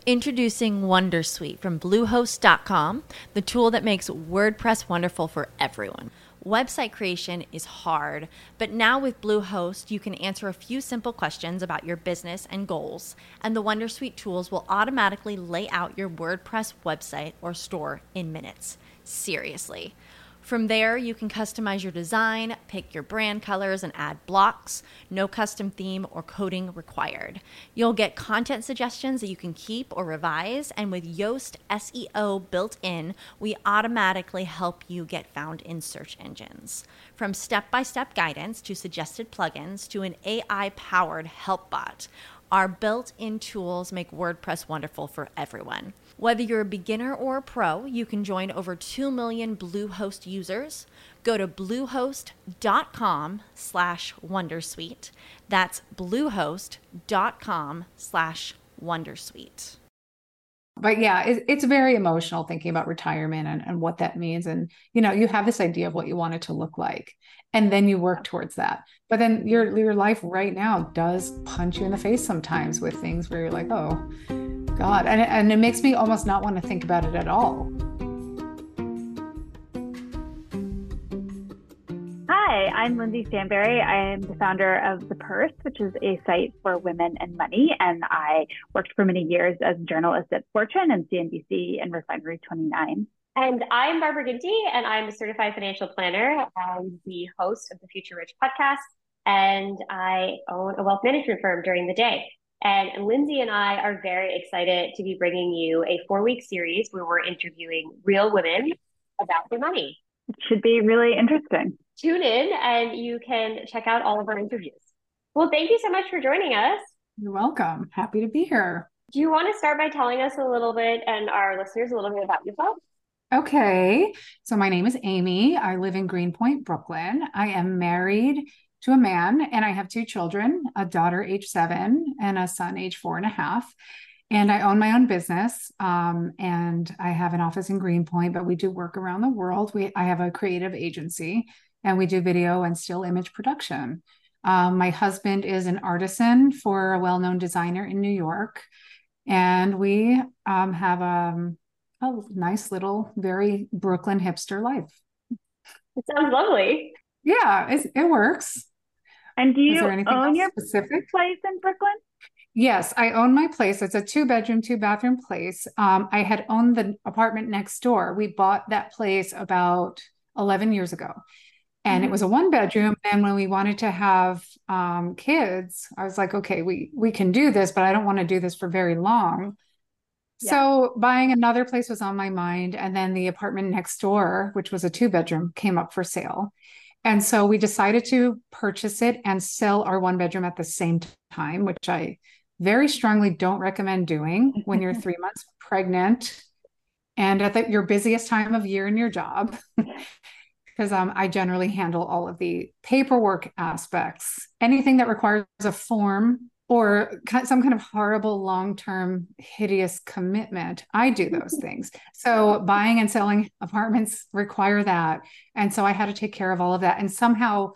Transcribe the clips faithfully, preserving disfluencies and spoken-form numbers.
Introducing Wondersuite from Bluehost dot com, the tool that makes WordPress wonderful for everyone. Website creation is hard, but now with Bluehost, you can answer a few simple questions about your business and goals, and the Wondersuite tools will automatically lay out your WordPress website or store in minutes. Seriously. From there, you can customize your design, pick your brand colors, and add blocks. No custom theme or coding required. You'll get content suggestions that you can keep or revise, and with Yoast S E O built in, we automatically help you get found in search engines. From step-by-step guidance to suggested plugins to an A I-powered help bot, our built-in tools make WordPress wonderful for everyone. Whether you're a beginner or a pro, you can join over two million Bluehost users. Go to bluehost.com slash Wondersuite. That's bluehost.com slash Wondersuite. But yeah, it, it's very emotional thinking about retirement and, and what that means. And, you know, you have this idea of what you want it to look like, and then you work towards that. But then your, your life right now does punch you in the face sometimes with things where you're like, oh, God. And, and it makes me almost not want to think about it at all. Hi, I'm Lindsay Stanberry. I am the founder of The Purse, which is a site for women and money. And I worked for many years as a journalist at Fortune and C N B C and Refinery twenty-nine. And I'm Barbara Ginty, and I'm a certified financial planner. I'm the host of the Future Rich podcast, and I own a wealth management firm during the day. And Lindsay and I are very excited to be bringing you a four-week series where we're interviewing real women about their money. It should be really interesting. Tune in and you can check out all of our interviews. Well, thank you so much for joining us. You're welcome. Happy to be here. Do you want to start by telling us a little bit and our listeners a little bit about yourself? Okay. So my name is Amy. I live in Greenpoint, Brooklyn. I am married to a man, and I have two children, a daughter age seven and a son age four and a half. And I own my own business, um, and I have an office in Greenpoint, but we do work around the world. We I have a creative agency, and we do video and still image production. Um, my husband is an artisan for a well-known designer in New York, and we um, have a, a nice little, very Brooklyn hipster life. It sounds lovely. Yeah, it, it works. And do you own your specific place in Brooklyn? Yes, I own my place. It's a two bedroom, two bathroom place. Um, I had owned the apartment next door. We bought that place about eleven years ago. And mm-hmm. It was a one bedroom. And when we wanted to have um, kids, I was like, okay, we, we can do this, but I don't want to do this for very long. Yeah. So buying another place was on my mind. And then the apartment next door, which was a two bedroom, came up for sale. And so we decided to purchase it and sell our one bedroom at the same time, which I very strongly don't recommend doing when you're three months pregnant and at the, your busiest time of year in your job. Because um, I generally handle all of the paperwork aspects, anything that requires a form or some kind of horrible long-term hideous commitment. I do those things. So buying and selling apartments require that. And so I had to take care of all of that. And somehow,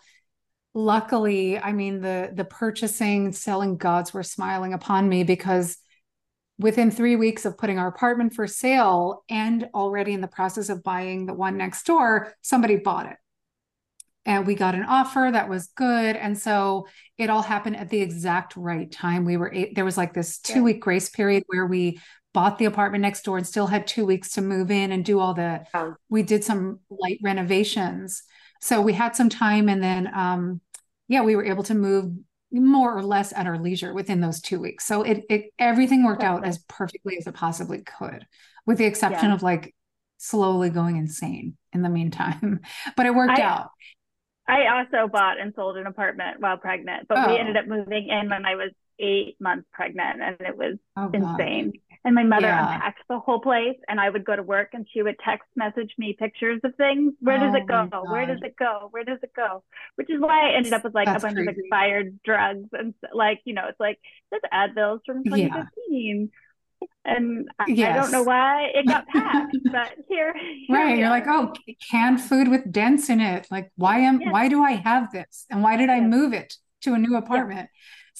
luckily, I mean, the, the purchasing, selling gods were smiling upon me, because within three weeks of putting our apartment for sale and already in the process of buying the one next door, somebody bought it. And we got an offer that was good. And so it all happened at the exact right time. We were, there was like this two week grace period where we bought the apartment next door and still had two weeks to move in and do all the, oh. we did some light renovations. So we had some time, and then, um, yeah, we were able to move more or less at our leisure within those two weeks. So it, it everything worked out as perfectly as it possibly could, with the exception yeah. of like slowly going insane in the meantime, but it worked I, out. I also bought and sold an apartment while pregnant, but oh. we ended up moving in when I was eight months pregnant, and it was oh, insane. And my mother yeah. unpacked the whole place, and I would go to work and she would text message me pictures of things. Where does oh it go? Where does it go? Where does it go? Which is why I ended up with like That's a bunch crazy. of expired drugs. And like, you know, it's like, there's Advils from twenty fifteen. Yeah. And I, yes. I don't know why it got passed, but here, here right. You're like, oh, canned food with dents in it. Like, why am, yes. why do I have this? And why did I yes. move it to a new apartment? Yeah.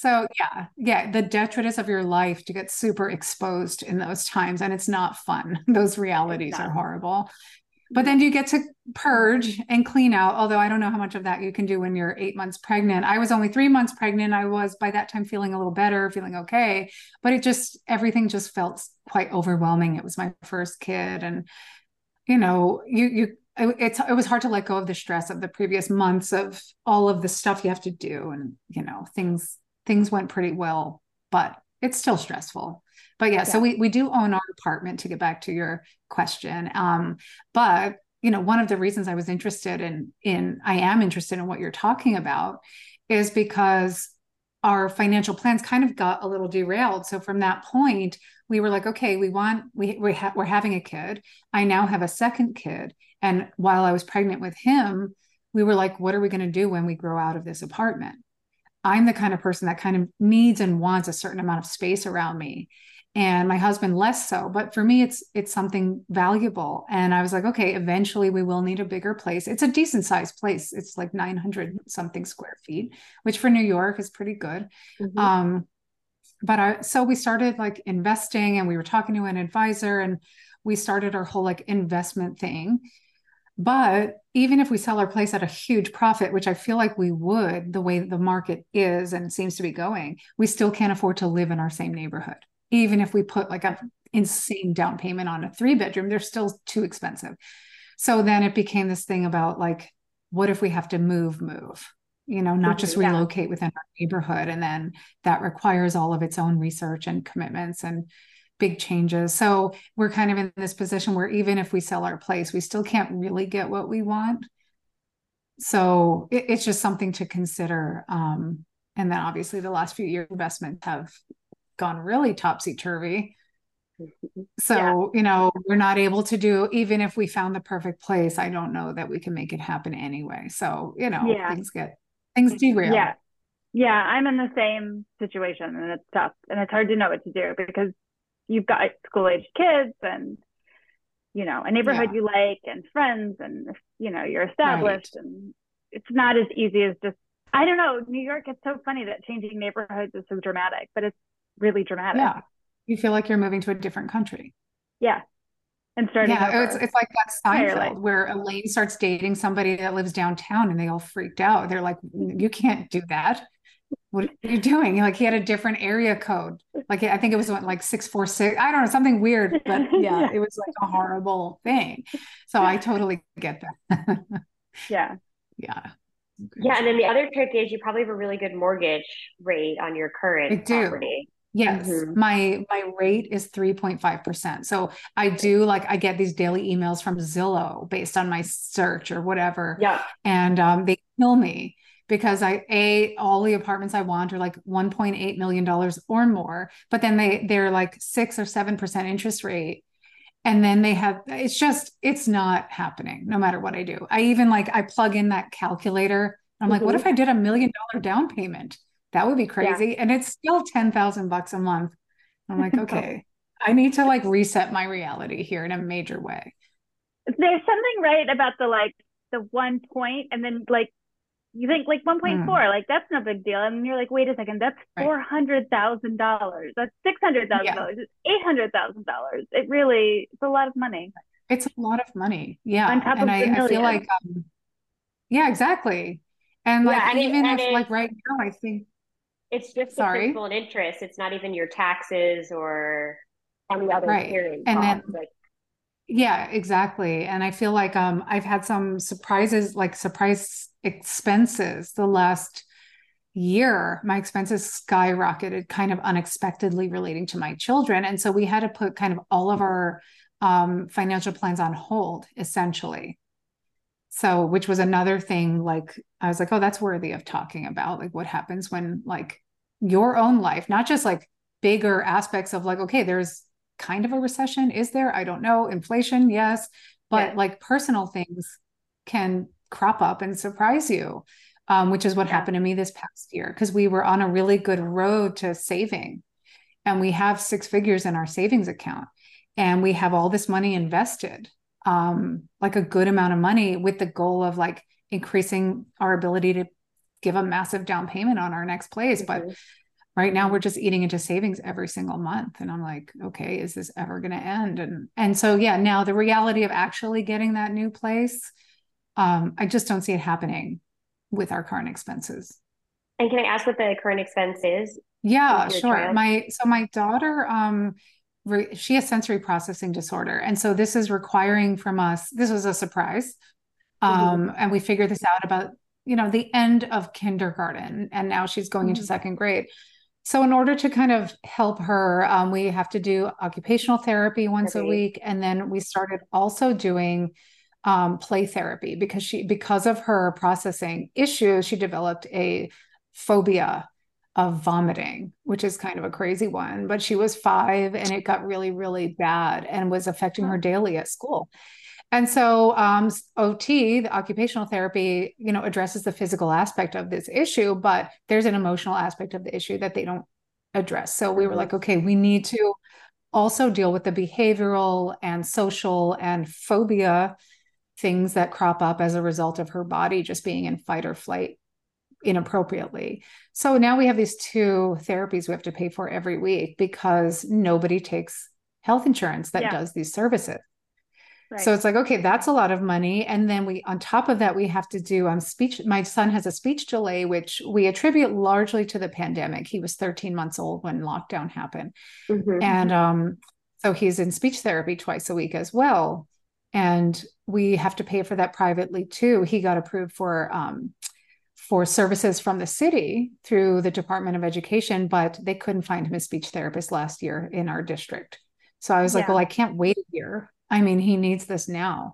So yeah, yeah, the detritus of your life to get super exposed in those times, and it's not fun. Those realities are horrible. But then you get to purge and clean out, although I don't know how much of that you can do when you're eight months pregnant. I was only three months pregnant. I was by that time feeling a little better, feeling okay, but it just, everything just felt quite overwhelming. It was my first kid. And, you know, you, you, it's, it was hard to let go of the stress of the previous months of all of the stuff you have to do. And, you know, things, things went pretty well, but it's still stressful. But yeah, yeah, so we, we do own our apartment, to get back to your question. Um, but, you know, one of the reasons I was interested in, in, I am interested in what you're talking about is because our financial plans kind of got a little derailed. So from that point, we were like, okay, we want, we, we ha- we're having a kid. I now have a second kid. And while I was pregnant with him, we were like, what are we going to do when we grow out of this apartment? I'm the kind of person that kind of needs and wants a certain amount of space around me. And my husband less so, but for me, it's, it's something valuable. And I was like, okay, eventually we will need a bigger place. It's a decent sized place. It's like nine hundred something square feet, which for New York is pretty good. Mm-hmm. Um, but I, so we started like investing, and we were talking to an advisor, and we started our whole like investment thing. But even if we sell our place at a huge profit, which I feel like we would, the way the market is and seems to be going, we still can't afford to live in our same neighborhood. Even if we put like an insane down payment on a three bedroom, they're still too expensive. So then it became this thing about like, what if we have to move, move, you know, not just relocate yeah. within our neighborhood. And then that requires all of its own research and commitments and big changes. So we're kind of in this position where even if we sell our place, we still can't really get what we want. So it, it's just something to consider. Um, and then obviously the last few years investments have gone really topsy-turvy. So, yeah. you know, we're not able to do, even if we found the perfect place, I don't know that we can make it happen anyway. So, you know, yeah. things get, things derail. Yeah. Yeah. I'm in the same situation, and it's tough, and it's hard to know what to do because you've got school age kids and, you know, a neighborhood yeah. you like and friends, and, you know, you're established right. and it's not as easy as just, I don't know. New York, it's so funny that changing neighborhoods is so dramatic, but it's really dramatic. Yeah. You feel like you're moving to a different country. Yeah. And starting yeah, over. It's, it's like that Seinfeld where Elaine starts dating somebody that lives downtown, and they all freaked out. They're like, you can't do that. What are you doing? Like, he had a different area code. Like, I think it was what, like six four six. I don't know, something weird, but yeah, it was like a horrible thing. So I totally get that. yeah. Yeah. Yeah. And then the other trick is you probably have a really good mortgage rate on your current I do. property. Yes. Mm-hmm. My, my rate is three point five percent. So I do like, I get these daily emails from Zillow based on my search or whatever. Yeah. And um, they kill me because I, a, all the apartments I want are like one point eight million dollars or more, but then they, they're like six or seven percent interest rate. And then they have, it's just, it's not happening no matter what I do. I even like, I plug in that calculator. I'm mm-hmm. like, what if I did a million dollar down payment? That would be crazy. Yeah. And it's still ten thousand bucks a month. I'm like, okay, I need to like reset my reality here in a major way. There's something right about the, like the one point, and then like, you think like one point four, mm. like that's no big deal. And you're like, wait a second, that's right. four hundred thousand dollars. That's six hundred thousand dollars. Yeah. It's eight hundred thousand dollars. It really, it's a lot of money. It's a lot of money. Yeah. On top and of I, the I feel like, um, yeah, exactly. And like, yeah, and even it, if it, like right now, I think, it's just the Sorry? principal and interest. It's not even your taxes or any other right. hearing and costs. then, like, yeah, exactly. And I feel like um, I've had some surprises, like surprise expenses the last year. My expenses skyrocketed kind of unexpectedly relating to my children. And so we had to put kind of all of our um, financial plans on hold, essentially. So, which was another thing, like, I was like, oh, that's worthy of talking about. Like, what happens when, like, your own life, not just like bigger aspects of like, okay, there's kind of a recession. Is there? I don't know. Inflation, yes. But yeah. like personal things can crop up and surprise you, um, which is what yeah. happened to me this past year, because we were on a really good road to saving. And we have six figures in our savings account. And we have all this money invested. Um, like a good amount of money with the goal of like increasing our ability to give a massive down payment on our next place. Mm-hmm. But right now we're just eating into savings every single month. And I'm like, okay, is this ever going to end? And, and so, yeah, now the reality of actually getting that new place, um, I just don't see it happening with our current expenses. And can I ask what the current expense is? Yeah, sure. Child? My, so my daughter, um, re, she has sensory processing disorder. And so this is requiring from us, this was a surprise. Um, mm-hmm. And we figured this out about, you know, the end of kindergarten, and now she's going mm-hmm. into second grade. So in order to kind of help her, um, we have to do occupational therapy once okay. a week. And then we started also doing um, play therapy because she, because of her processing issues, she developed a phobia of vomiting, which is kind of a crazy one. But she was five and it got really, really bad and was affecting her daily at school. And so um, O T, the occupational therapy, you know, addresses the physical aspect of this issue, but there's an emotional aspect of the issue that they don't address. So we were like, okay, we need to also deal with the behavioral and social and phobia things that crop up as a result of her body just being in fight or flight inappropriately. So now we have these two therapies we have to pay for every week because nobody takes health insurance that yeah. does these services. Right. So it's like, okay, that's a lot of money. And then we, on top of that, we have to do um, speech. My son has a speech delay, which we attribute largely to the pandemic. He was thirteen months old when lockdown happened. Mm-hmm. And um, so he's in speech therapy twice a week as well. And we have to pay for that privately too. He got approved for, um, for services from the city through the Department of Education, but they couldn't find him a speech therapist last year in our district. So I was yeah. like, well, I can't wait a year. I mean, he needs this now.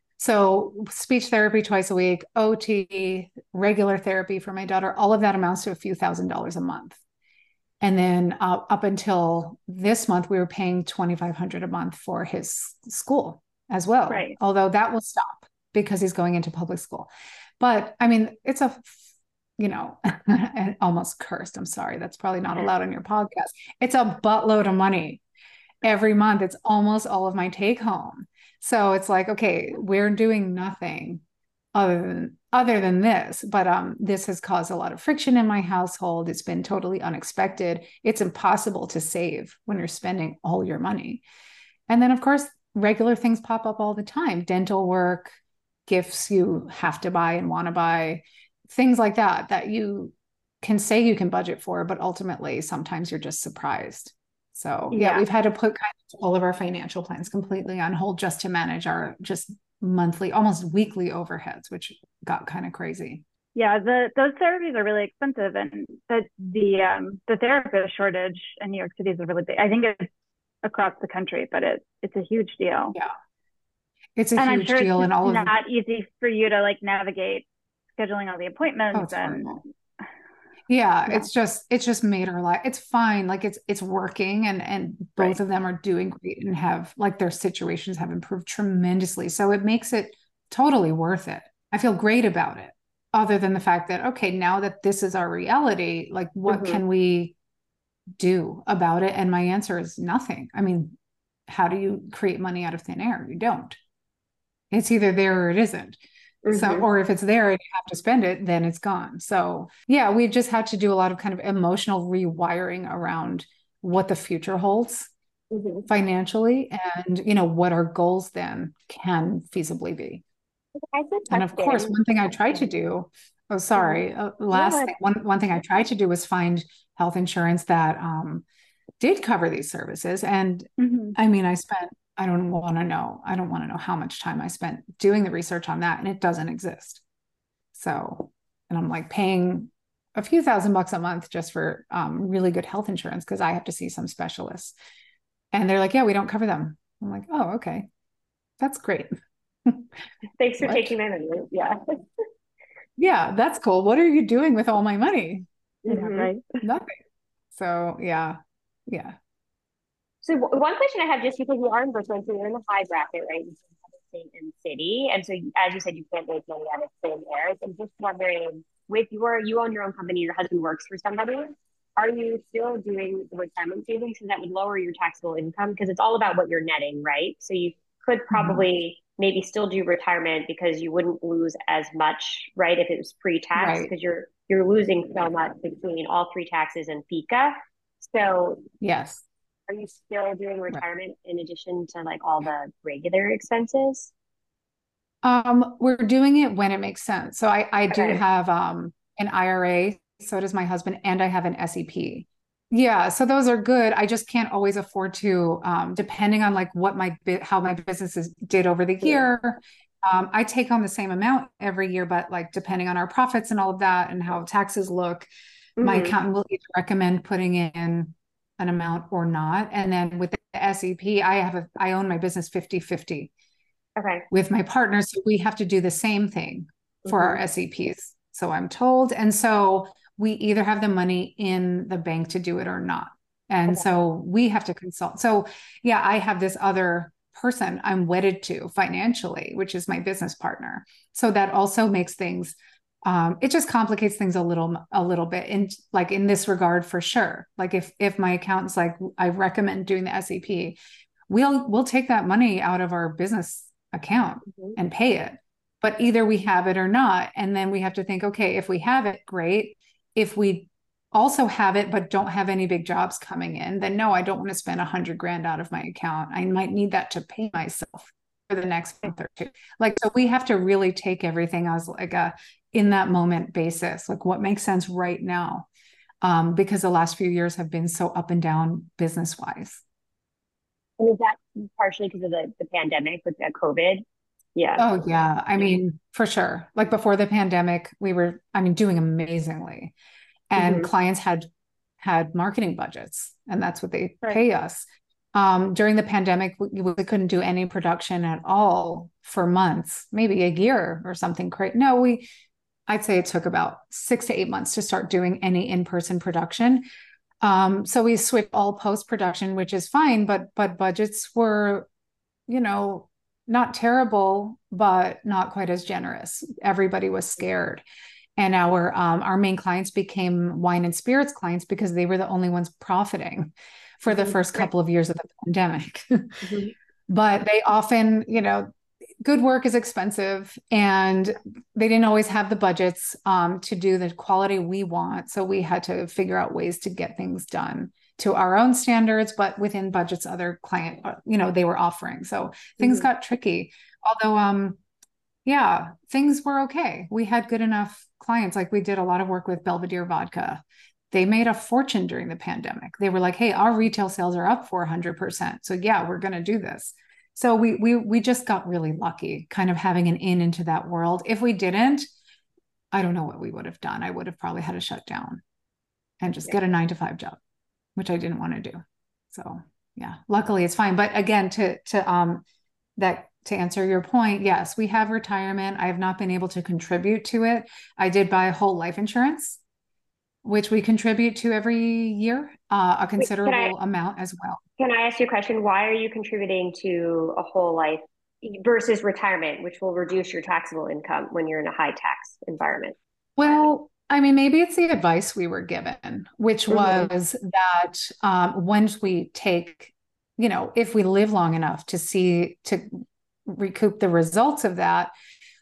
So speech therapy twice a week, O T, regular therapy for my daughter, all of that amounts to a few thousand dollars a month. And then uh, up until this month, we were paying twenty-five hundred dollars a month for his school as well. Right. Although that will stop because he's going into public school. But I mean, it's a, you know, almost cursed. I'm sorry. That's probably not allowed on your podcast. It's a buttload of money. Every month, it's almost all of my take home. So it's like, okay, we're doing nothing other than other than this. But um, this has caused a lot of friction in my household. It's been totally unexpected. It's impossible to save when you're spending all your money. And then, of course, regular things pop up all the time. Dental work, gifts you have to buy and want to buy, things like that, that you can say you can budget for, but ultimately, sometimes you're just surprised. So yeah, yeah, we've had to put kind of all of our financial plans completely on hold just to manage our just monthly, almost weekly overheads, which got kind of crazy. Yeah, the those therapies are really expensive, and the the um, the therapist shortage in New York City is a really big. I think it's across the country, but it it's a huge deal. Yeah, it's a and huge I'm sure deal, it's and all not of the- easy for you to like navigate scheduling all the appointments oh, and. Horrible. Yeah, Yeah. it's just it's just made our life. It's fine, like it's it's working, and and both Right. of them are doing great and have like their situations have improved tremendously. So it makes it totally worth it. I feel great about it. Other than the fact that okay, now that this is our reality, like what Mhm. can we do about it? And my answer is nothing. I mean, how do you create money out of thin air? You don't. It's either there or it isn't. So, Mhm. or if it's there and you have to spend it, then it's gone. So, yeah, we've just had to do a lot of kind of emotional rewiring around what the future holds Mhm. financially and, you know, what our goals then can feasibly be. I said And of course, question. one thing I tried to do, oh, sorry, uh, last Yeah. thing, one, one thing I tried to do was find health insurance that um, did cover these services. And Mhm. I mean, I spent, I don't want to know, I don't want to know how much time I spent doing the research on that, and it doesn't exist. So, and I'm like paying a few thousand bucks a month just for um, really good health insurance because I have to see some specialists. And they're like, yeah, we don't cover them. I'm like, oh, okay. That's great. Thanks for What? taking my money. Yeah. Yeah, that's cool. What are you doing with all my money? Yeah, Mhm. right. Nothing. So, yeah, yeah. So w- one question I have, just because you are in Brooklyn, so you're in the high bracket, right? In terms of state and city, and so you- as you said, you can't make money out of thin air. So I'm just wondering, with your you own your own company, your husband works for somebody. Are you still doing the retirement savings? So that would lower your taxable income because it's all about what you're netting, right? So you could probably maybe still do retirement because you wouldn't lose as much, right? If it was pre-tax Right. because you're you're losing so much between all three taxes and FICA. So yes. Are you still doing retirement right. in addition to like all the regular expenses? Um, we're doing it when it makes sense. So I, I do okay. have um an I R A, so does my husband, and I have an S E P. Yeah, so those are good. I just can't always afford to, um, depending on like what my bit how my businesses did over the year. Um, I take on the same amount every year, but like depending on our profits and all of that and how taxes look, mm-hmm. my accountant will either recommend putting in an amount or not. And then with the S E P, I have a I own my business fifty fifty. Okay. With my partner. So we have to do the same thing for mm-hmm. our S E Ps. So I'm told. And so we either have the money in the bank to do it or not. And okay. so we have to consult. So yeah, I have this other person I'm wedded to financially, which is my business partner. So that also makes things, um, it just complicates things a little, a little bit in like in this regard for sure. Like if, if my accountant's like, I recommend doing the S E P, we'll, we'll take that money out of our business account mm-hmm. and pay it. But either we have it or not. And then we have to think, okay, if we have it, great. If we also have it, but don't have any big jobs coming in, then no, I don't want to spend a hundred grand out of my account. I might need that to pay myself for the next month or two. Like, so we have to really take everything as like a in that moment basis, like what makes sense right now. Um, because the last few years have been so up and down business wise. And is that partially because of the, the pandemic with the COVID? Yeah. Oh, yeah. I mean, for sure. Like before the pandemic, we were, I mean, doing amazingly. And mm-hmm. clients had had marketing budgets, and that's what they right. pay us. Um, during the pandemic, we, we couldn't do any production at all for months, maybe a year or something crazy. No, we, I'd say it took about six to eight months to start doing any in-person production. Um, so we switched all post-production, which is fine, but but budgets were, you know, not terrible, but not quite as generous. Everybody was scared. And our um, our main clients became wine and spirits clients because they were the only ones profiting for the first couple of years of the pandemic. Mm-hmm. But they often, you know, good work is expensive, and they didn't always have the budgets um, to do the quality we want. So we had to figure out ways to get things done to our own standards, but within budgets other client, you know, they were offering. So things mm-hmm. got tricky. Although, um, yeah, things were okay. We had good enough clients. Like we did a lot of work with Belvedere Vodka. They made a fortune during the pandemic. They were like, hey, our retail sales are up four hundred percent. So yeah, we're going to do this. So we we we just got really lucky kind of having an in into that world. If we didn't, I don't know what we would have done. I would have probably had to shut down and just yeah. get a nine to five job, which I didn't want to do. So yeah, luckily it's fine. But again, to to um that to answer your point, yes, we have retirement. I have not been able to contribute to it. I did buy whole life insurance, which we contribute to every year, uh, a considerable Wait, I, amount as well. Can I ask you a question? Why are you contributing to a whole life versus retirement, which will reduce your taxable income when you're in a high tax environment? Well, I mean, maybe it's the advice we were given, which mm-hmm. was that um, once we take, you know, if we live long enough to see, to recoup the results of that,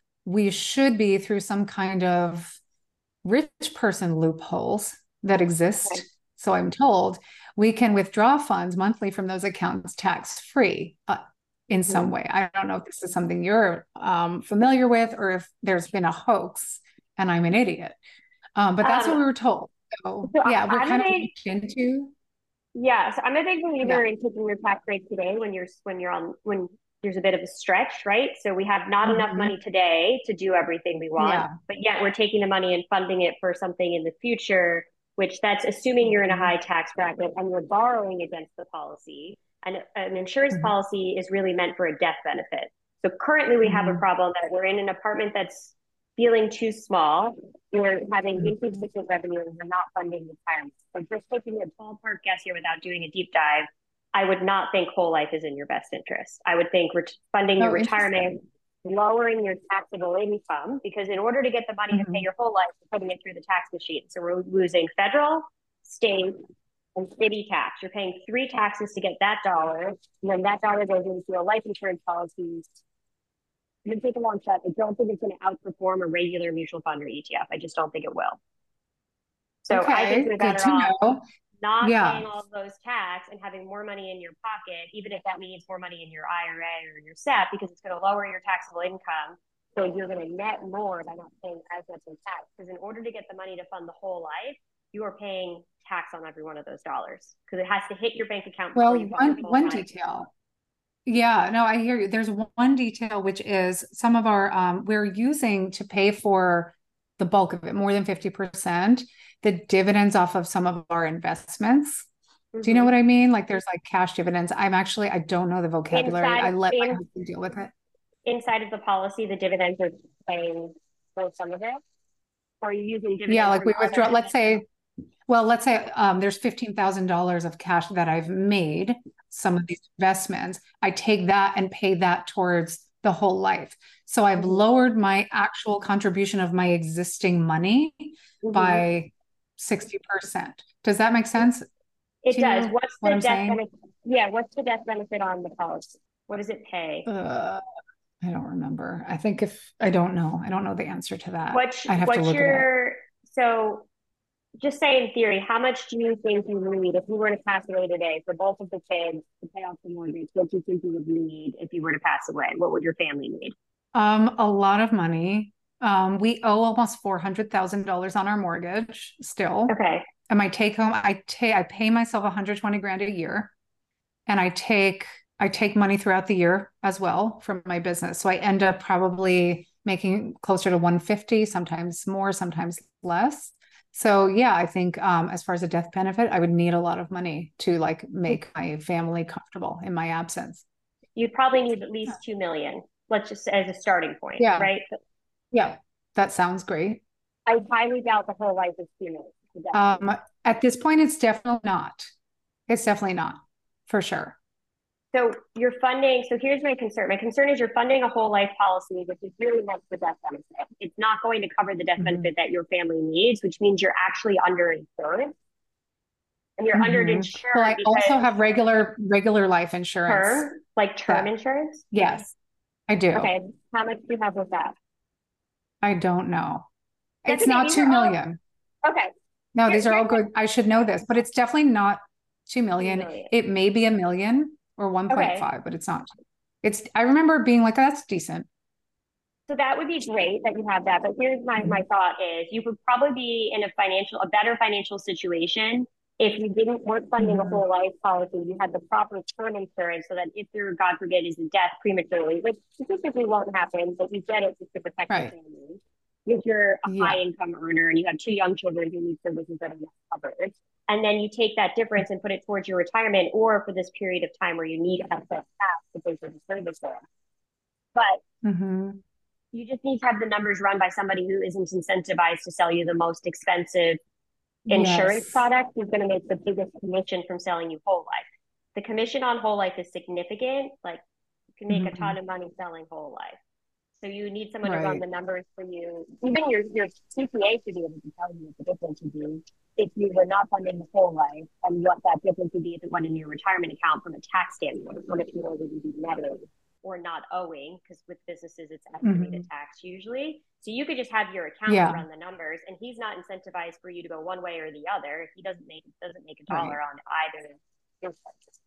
we should be through some kind of rich person loopholes that exist. Okay. So I'm told we can withdraw funds monthly from those accounts tax free uh, in mm-hmm. some way. I don't know if this is something you're um, familiar with or if there's been a hoax and I'm an idiot. Um, but that's um, what we were told. So, so yeah, we're I'm kind of big, into. Yeah, so I'm a big believer yeah. in keeping your tax rate today when you're when you're on when there's a bit of a stretch, right? So we have not mm-hmm. enough money today to do everything we want, yeah. but yet we're taking the money and funding it for something in the future, which that's assuming you're in a high tax bracket and you're borrowing against the policy. And an insurance mm-hmm. policy is really meant for a death benefit. So currently we mm-hmm. have a problem that we're in an apartment that's feeling too small. We're having mm-hmm. insufficient revenue and we're not funding retirement. So just taking a ballpark guess here without doing a deep dive, I would not think whole life is in your best interest. I would think ret- funding oh, your retirement, lowering your taxable income, because in order to get the money mm-hmm. to pay your whole life, we're putting it through the tax machine. So we're losing federal, state, and city tax. You're paying three taxes to get that dollar, and then that dollar goes into a life insurance policy. I'm going to take a long shot. I don't think it's going to outperform a regular mutual fund or E T F. I just don't think it will. So okay, I think you're better off know. not yeah. paying all of those tax and having more money in your pocket, even if that means more money in your I R A or your S E P, because it's going to lower your taxable income. So you're going to net more by not paying as much in tax. Because in order to get the money to fund the whole life, you are paying tax on every one of those dollars because it has to hit your bank account before Well, you fund one the full one life. detail. Yeah, no, I hear you. There's one detail, which is some of our, um, we're using to pay for the bulk of it, more than fifty percent, the dividends off of some of our investments. Mm-hmm. Do you know what I mean? Like there's like cash dividends. I'm actually, I don't know the vocabulary. Inside, I let in, my husband deal with it. Inside of the policy, the dividends are paying for some of it? Or are you using dividends? Yeah, like we withdraw, let's say, well, let's say um, there's fifteen thousand dollars of cash that I've made, some of these investments. I take that and pay that towards the whole life. So I've mm-hmm. lowered my actual contribution of my existing money mm-hmm. by sixty percent. Does that make sense? It does. What's the what death benefit? Yeah, what's the death benefit on the policy? What does it pay? Uh, I don't remember. I think if I don't know, I don't know the answer to that. What's, I have what's to look your, it up. So just say in theory, how much do you think you need if you were to pass away today for both of the kids to pay off the mortgage? What do you think you would need if you were to pass away? What would your family need? Um, a lot of money. Um, we owe almost four hundred thousand dollars on our mortgage still. Okay. And my take home, I take, I pay myself one hundred twenty grand a year, and I take, I take money throughout the year as well from my business. So I end up probably making closer to one hundred fifty, sometimes more, sometimes less. So yeah, I think um, as far as a death benefit, I would need a lot of money to like make my family comfortable in my absence. You'd probably need at least two million. Let's just as a starting point, yeah. right? Yeah, that sounds great. I highly doubt the whole life is two million. Um, at this point, it's definitely not. It's definitely not, for sure. So you're funding. So here's my concern. My concern is you're funding a whole life policy, which is really meant for death benefit. It's not going to cover the death mm-hmm. benefit that your family needs, which means you're actually underinsured. And you're mm-hmm. underinsured. Well, I also have regular regular life insurance. Her, like term that, insurance? Yes, I do. Okay. How much do you have with that? I don't know. That's it's okay. not These two million. All... Okay. No, here, these are all good. I should know this, but it's definitely not two million. two million. It may be a million or one point five, okay. but it's not. It's, I remember being like, that's decent. So that would be great that you have that. But here's my, my thought is you would probably be in a financial, a better financial situation if you didn't weren't funding mm-hmm. a whole life policy. You had the proper term insurance so that if there, God forbid, is a death prematurely, which statistically won't happen, but you get it just to protect right. your family. If you're a yeah. high income earner and you have two young children who need services that are not covered, and then you take that difference and put it towards your retirement or for this period of time where you need excess cash to pay for the service there. But mm-hmm. you just need to have the numbers run by somebody who isn't incentivized to sell you the most expensive insurance yes. product who's going to make the biggest commission from selling you whole life. The commission on whole life is significant. Like you can make mm-hmm. a ton of money selling whole life. So you need someone right. to run the numbers for you. Even your, your C P A should be able to tell you what the difference would be if you were not funding the whole life and what that difference would be if it went in your retirement account from a tax standpoint, or if you were going to be netted or not owing, because with businesses, it's estimated mm-hmm. tax usually. So you could just have your accountant yeah. run the numbers, and he's not incentivized for you to go one way or the other. If he doesn't make doesn't make a dollar right. on either expenses.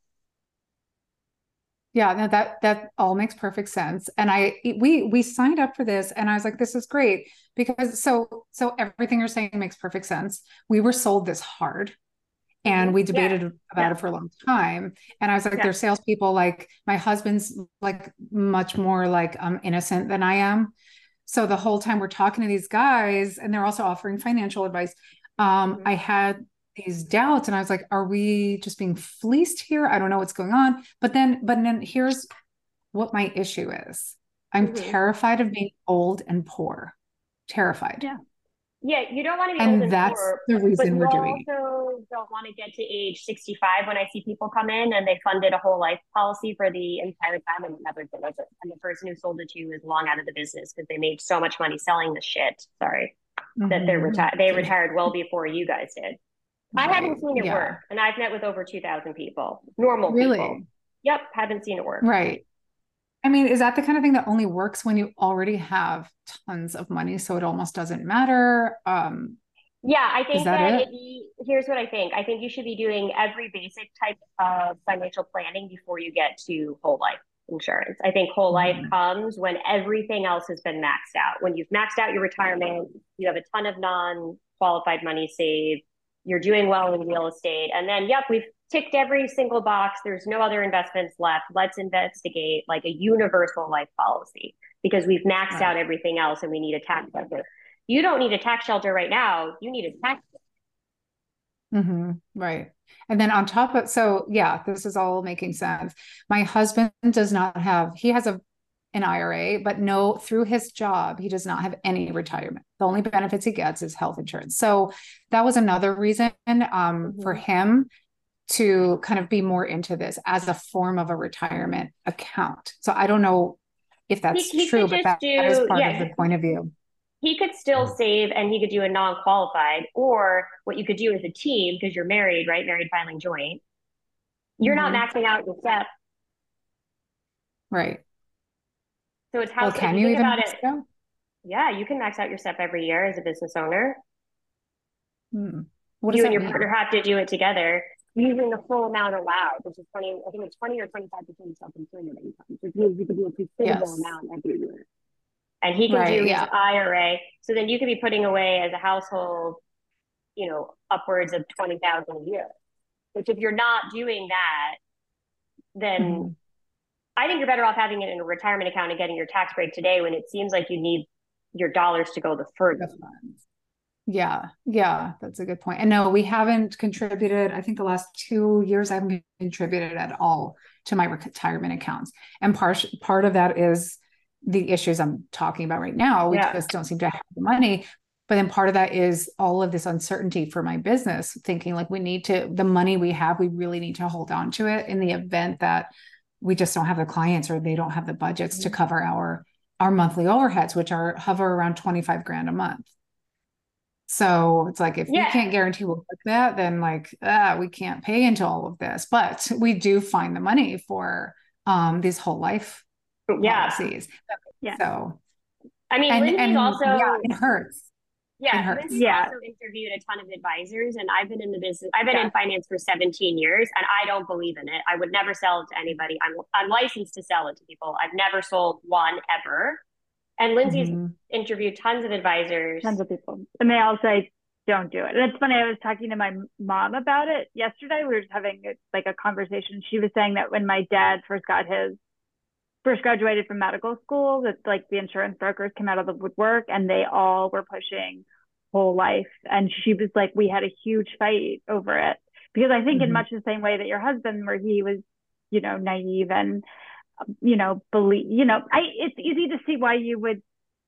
Yeah, no, that that all makes perfect sense. And I we we signed up for this and I was like, this is great because so so everything you're saying makes perfect sense. We were sold this hard and we debated yeah. about yeah. it for a long time. And I was like, yeah. there's salespeople, like my husband's like much more like um innocent than I am. So the whole time we're talking to these guys and they're also offering financial advice. Um, mm-hmm. I had these doubts and I was like, are we just being fleeced here? I don't know what's going on. But then, but then here's what my issue is. I'm mm-hmm. terrified of being old and poor. Terrified. Yeah. Yeah. You don't want to be and old and that's poor. The reason but we're you doing it. Also don't want to get to age sixty-five when I see people come in and they funded a whole life policy for the entire time and never delivered. And the person who sold it to you is long out of the business because they made so much money selling the shit. Sorry. Mm-hmm. That they're retired. They retired well before you guys did. Right. I haven't seen it yeah. work, and I've met with over two thousand people, normal really? people. Yep, haven't seen it work. Right. I mean, is that the kind of thing that only works when you already have tons of money, so it almost doesn't matter? Um, Yeah, I think Is that that it? it, here's what I think. I think you should be doing every basic type of financial planning before you get to whole life insurance. I think whole life Mhm. comes when everything else has been maxed out. When you've maxed out your retirement, you have a ton of non-qualified money saved, you're doing well in real estate, and then, yep, we've ticked every single box. There's no other investments left. Let's investigate like a universal life policy because we've maxed Right. out everything else and we need a tax shelter. You don't need a tax shelter right now. You need a tax. Mm-hmm. Right. And then on top of, so yeah, this is all making sense. My husband does not have, he has a an I R A, but no, through his job, he does not have any retirement. The only benefits he gets is health insurance. So that was another reason um, mm-hmm. for him to kind of be more into this as a form of a retirement account. So I don't know if that's he, he true, but that, do, that is part yeah, of the point of view. He could still save and he could do a non-qualified, or what you could do as a team, because you're married, right? Married filing joint. You're mm-hmm. not maxing out your S E P. Right. So it's how well, can you, you even about it. Out? Yeah, you can max out your S E P every year as a business owner. Hmm. What you does and your mean? partner have to do it together using the full amount allowed, which is twenty, I think it's twenty or twenty-five percent self-employment income. So you could do a considerable yes. amount every year. And he can right, do yeah. his I R A. So then you could be putting away as a household, you know, upwards of twenty thousand dollars a year. Which if you're not doing that, then mm-hmm. I think you're better off having it in a retirement account and getting your tax break today when it seems like you need your dollars to go the furthest. Yeah, yeah, that's a good point. And no, we haven't contributed. I think the last two years I haven't contributed at all to my retirement accounts. And part part of that is the issues I'm talking about right now. We yeah. just don't seem to have the money. But then part of that is all of this uncertainty for my business, thinking like we need to, the money we have, we really need to hold on to it in the event that we just don't have the clients or they don't have the budgets mm-hmm. to cover our, our monthly overheads, which are hover around twenty-five grand a month. So it's like, if yeah. we can't guarantee we'll get that, then like, ah, we can't pay into all of this, but we do find the money for um, these whole life yeah. policies. Yeah. So, I mean, and, Lindsay's and, also, yeah, it hurts. Yeah, it hurts. Lindsay's yeah. also interviewed a ton of advisors, and I've been in the business, I've been yeah. in finance for seventeen years, and I don't believe in it. I would never sell it to anybody. I'm, I'm licensed to sell it to people. I've never sold one ever. And Lindsay's mm-hmm. interviewed tons of advisors. Tons of people. And they all say, don't do it. And it's funny, I was talking to my mom about it yesterday. We were just having a, like a conversation. She was saying that when my dad first got his, first graduated from medical school, that like the insurance brokers came out of the woodwork and they all were pushing whole life. And she was like, we had a huge fight over it. Because I think mm-hmm. in much the same way that your husband, where he was, you know, naive and, you know, believe, you know, I, it's easy to see why you would,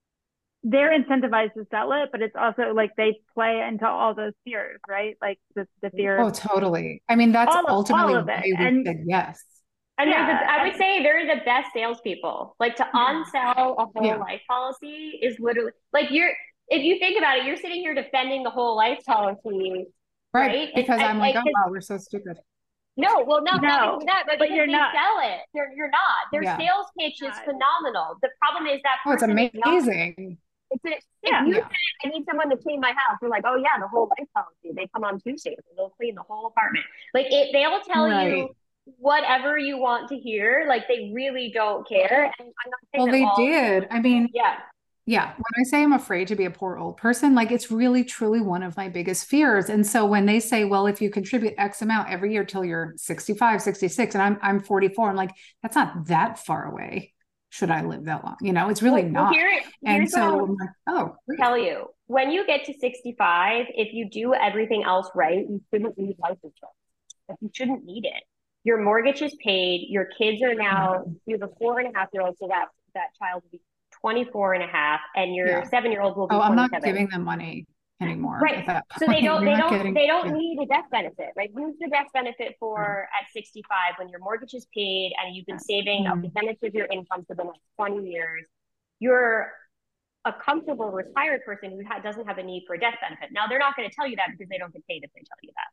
they're incentivized to sell it, but it's also like they play into all those fears, right? Like the, the fear. Oh, totally. I mean, that's all ultimately of, all of why we and, said yes. And yeah. the, I would say they're the best salespeople. Like to yeah. unsell a whole yeah. life policy is literally like you're, if you think about it, you're sitting here defending the whole life policy. Right. right? Because and, I'm like, and, oh, wow, we're so stupid. No, well, no, no, not that, but, but you're they not. sell it. You're, you're not. Their yeah. sales pitch is phenomenal. The problem is that oh, it's amazing. It's a, yeah. You yeah. say, I need someone to clean my house. They're like, oh yeah, the whole life policy. They come on Tuesdays and they'll clean the whole apartment. Like it, they'll tell right. you whatever you want to hear. Like they really don't care. And I'm not saying well, they all, did. I mean, yeah. Yeah. When I say I'm afraid to be a poor old person, like it's really, truly one of my biggest fears. And so when they say, well, if you contribute X amount every year till you're sixty-five, sixty-six, and I'm, I'm forty-four, I'm like, that's not that far away. Should I live that long? You know, it's really well, not. Here, and so I'm like, oh, I'll tell you, when you get to sixty-five, if you do everything else right, you shouldn't need life insurance. You shouldn't need it. Your mortgage is paid. Your kids are now, you have a four and a half year old, so that, that child will be twenty-four and a half, and your yeah. seven-year-old will be oh, I'm twenty-seven. not giving them money anymore. Right. So they don't, they don't, getting, they don't yeah. need a death benefit, right? Who's the death benefit for mm-hmm. at sixty-five when your mortgage is paid and you've been saving mm-hmm. a percentage of your income for the next twenty years? You're a comfortable retired person who ha- doesn't have a need for a death benefit. Now they're not going to tell you that because they don't get paid if they tell you that.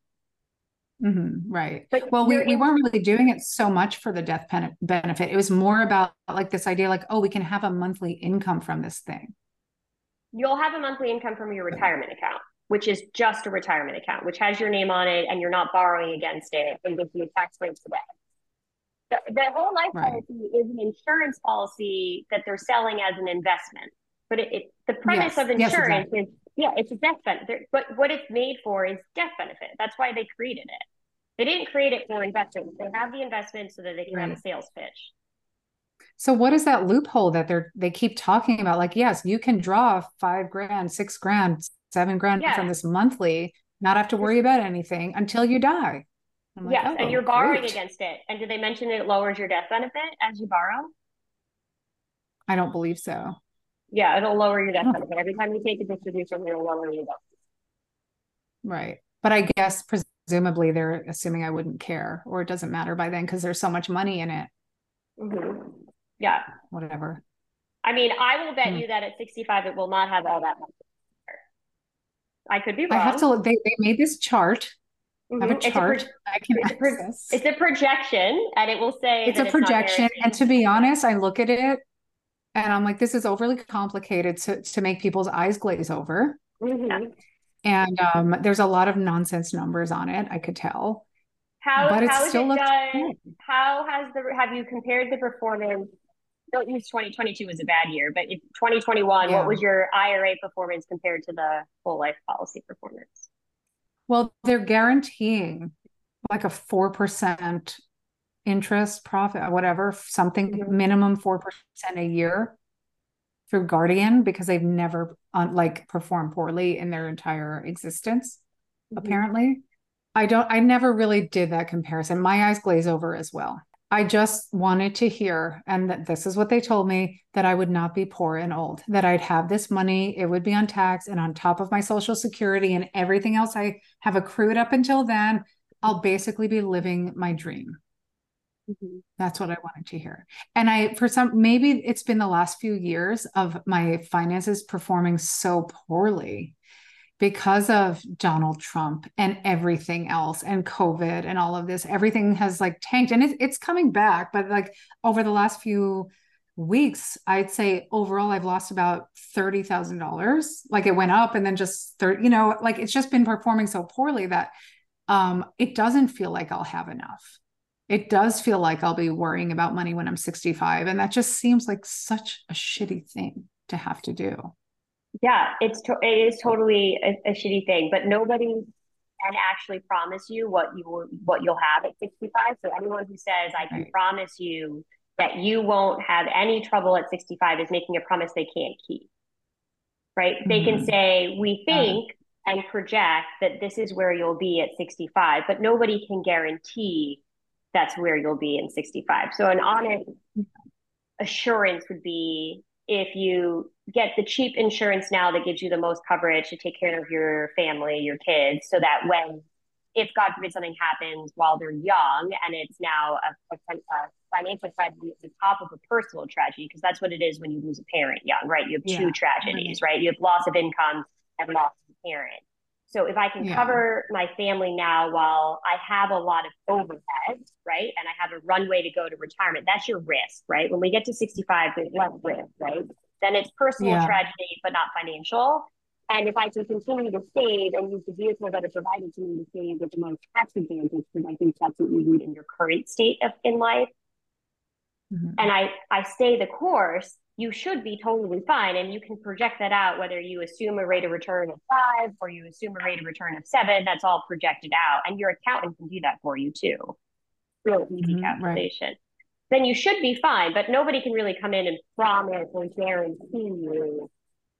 Mm-hmm, right. But well, we, we weren't really doing it so much for the death pen- benefit. It was more about like this idea, like, oh, we can have a monthly income from this thing. You'll have a monthly income from your retirement account. which is just a retirement account, which has your name on it and you're not borrowing against it and gives you a tax rate today. The, the whole life right. policy is an insurance policy that they're selling as an investment. But it, it the premise yes. of insurance yes, exactly. is, yeah, it's a death benefit. But what it's made for is death benefit. That's why they created it. They didn't create it for investors. They have the investment so that they can right. have a sales pitch. So what is that loophole that they're they keep talking about? Like, yes, you can draw five grand, six grand, seven grand yeah. from this monthly, not have to worry about anything until you die. Like, yes, oh, and you're borrowing great. against it. And did they mention it lowers your death benefit as you borrow? I don't believe so. Yeah, it'll lower your death oh. benefit. Every time you take a distribution, it'll lower your death benefit. Right. But I guess presumably they're assuming I wouldn't care or it doesn't matter by then because there's so much money in it. Mm-hmm. Yeah. Whatever. I mean, I will bet mm. you that at sixty-five, it will not have all that money. I could be wrong. I have to look. They, they made this chart. Mm-hmm. I have a chart. It's a, I can it's, a pro- it's a projection and it will say it's a it's projection. And to be honest, I look at it and I'm like, this is overly complicated to, to make people's eyes glaze over. Mm-hmm. And um, there's a lot of nonsense numbers on it. I could tell. How, but it how still is it looks done? good. How has the, have you compared the performance? Don't use twenty twenty-two as a bad year, but if twenty twenty-one, yeah. what was your I R A performance compared to the whole life policy performance? Well, they're guaranteeing like a four percent interest profit, whatever, something mm-hmm. minimum four percent a year through Guardian because they've never uh, like performed poorly in their entire existence. Mm-hmm. Apparently, I don't, I never really did that comparison. My eyes glaze over as well. I just wanted to hear, and that this is what they told me, that I would not be poor and old, that I'd have this money, it would be on tax and on top of my Social Security and everything else I have accrued up until then, I'll basically be living my dream. Mm-hmm. That's what I wanted to hear. And I, for some, maybe it's been the last few years of my finances performing so poorly because of Donald Trump and everything else and COVID and all of this, everything has like tanked and it's, it's coming back. But like over the last few weeks, I'd say overall, I've lost about thirty thousand dollars. Like it went up and then just thirty, you know, like it's just been performing so poorly that um, it doesn't feel like I'll have enough. It does feel like I'll be worrying about money when I'm sixty-five. And that just seems like such a shitty thing to have to do. Yeah, it's to- it is totally a, a shitty thing, but nobody can actually promise you what you will, what you'll have at sixty-five. So anyone who says I can right. promise you that you won't have any trouble at sixty-five is making a promise they can't keep. Right? Mm-hmm. They can say we think uh, and project that this is where you'll be at sixty-five, but nobody can guarantee that's where you'll be in sixty-five. So an honest assurance would be if you get the cheap insurance now that gives you the most coverage to take care of your family, your kids, so that when, if God forbid something happens while they're young and it's now a, a, a financial tragedy at the top of a personal tragedy, because that's what it is when you lose a parent young, right? You have yeah. two tragedies, mm-hmm. right? You have loss of income and loss of a parent. So if I can yeah. cover my family now while I have a lot of overhead, right? And I have a runway to go to retirement, that's your risk, right? When we get to sixty-five, there's less risk, right? Then it's personal yeah. tragedy, but not financial. And if I can continue to save and use the vehicles that are provided to me to save with the most tax advantage, because I think that's what you need in your current state of in life, mm-hmm. and I, I stay the course, you should be totally fine. And you can project that out, whether you assume a rate of return of five or you assume a rate of return of seven, that's all projected out. And your accountant can do that for you too. Real easy mm-hmm, calculation. Right. Then you should be fine, but nobody can really come in and promise or guarantee you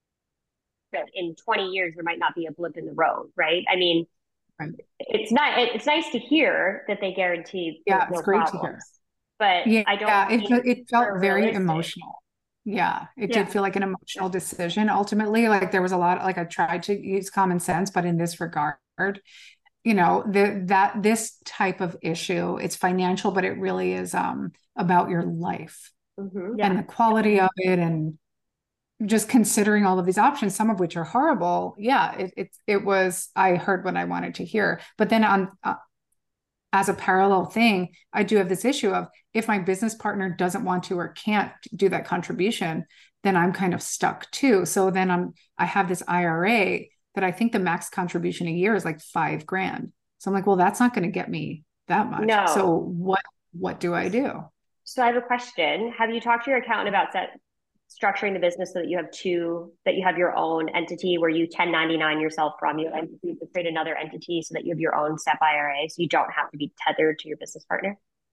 that in twenty years, there might not be a blip in the road, right? I mean, right. it's not, it's nice to hear that they guarantee yeah, no it's great problems, to hear. but yeah, I don't yeah, it, it felt very realistic. emotional. Yeah, it yeah. did feel like an emotional decision. Ultimately, like there was a lot, like I tried to use common sense, but in this regard, you know, the, that this type of issue, it's financial, but it really is um, about your life mm-hmm. yeah. and the quality of it. And just considering all of these options, some of which are horrible. Yeah, it, it, it was, I heard what I wanted to hear, but then on, uh, as a parallel thing, I do have this issue of if my business partner doesn't want to or can't do that contribution, then I'm kind of stuck too. So then I'm, I have this I R A but I think the max contribution a year is like five grand. So I'm like, well, that's not going to get me that much. No. So what, what do I do? So I have a question. Have you talked to your accountant about set, structuring the business so that you have two, that you have your own entity where you ten ninety-nine yourself from your entity to create another entity so that you have your own S E P I R A so you don't have to be tethered to your business partner?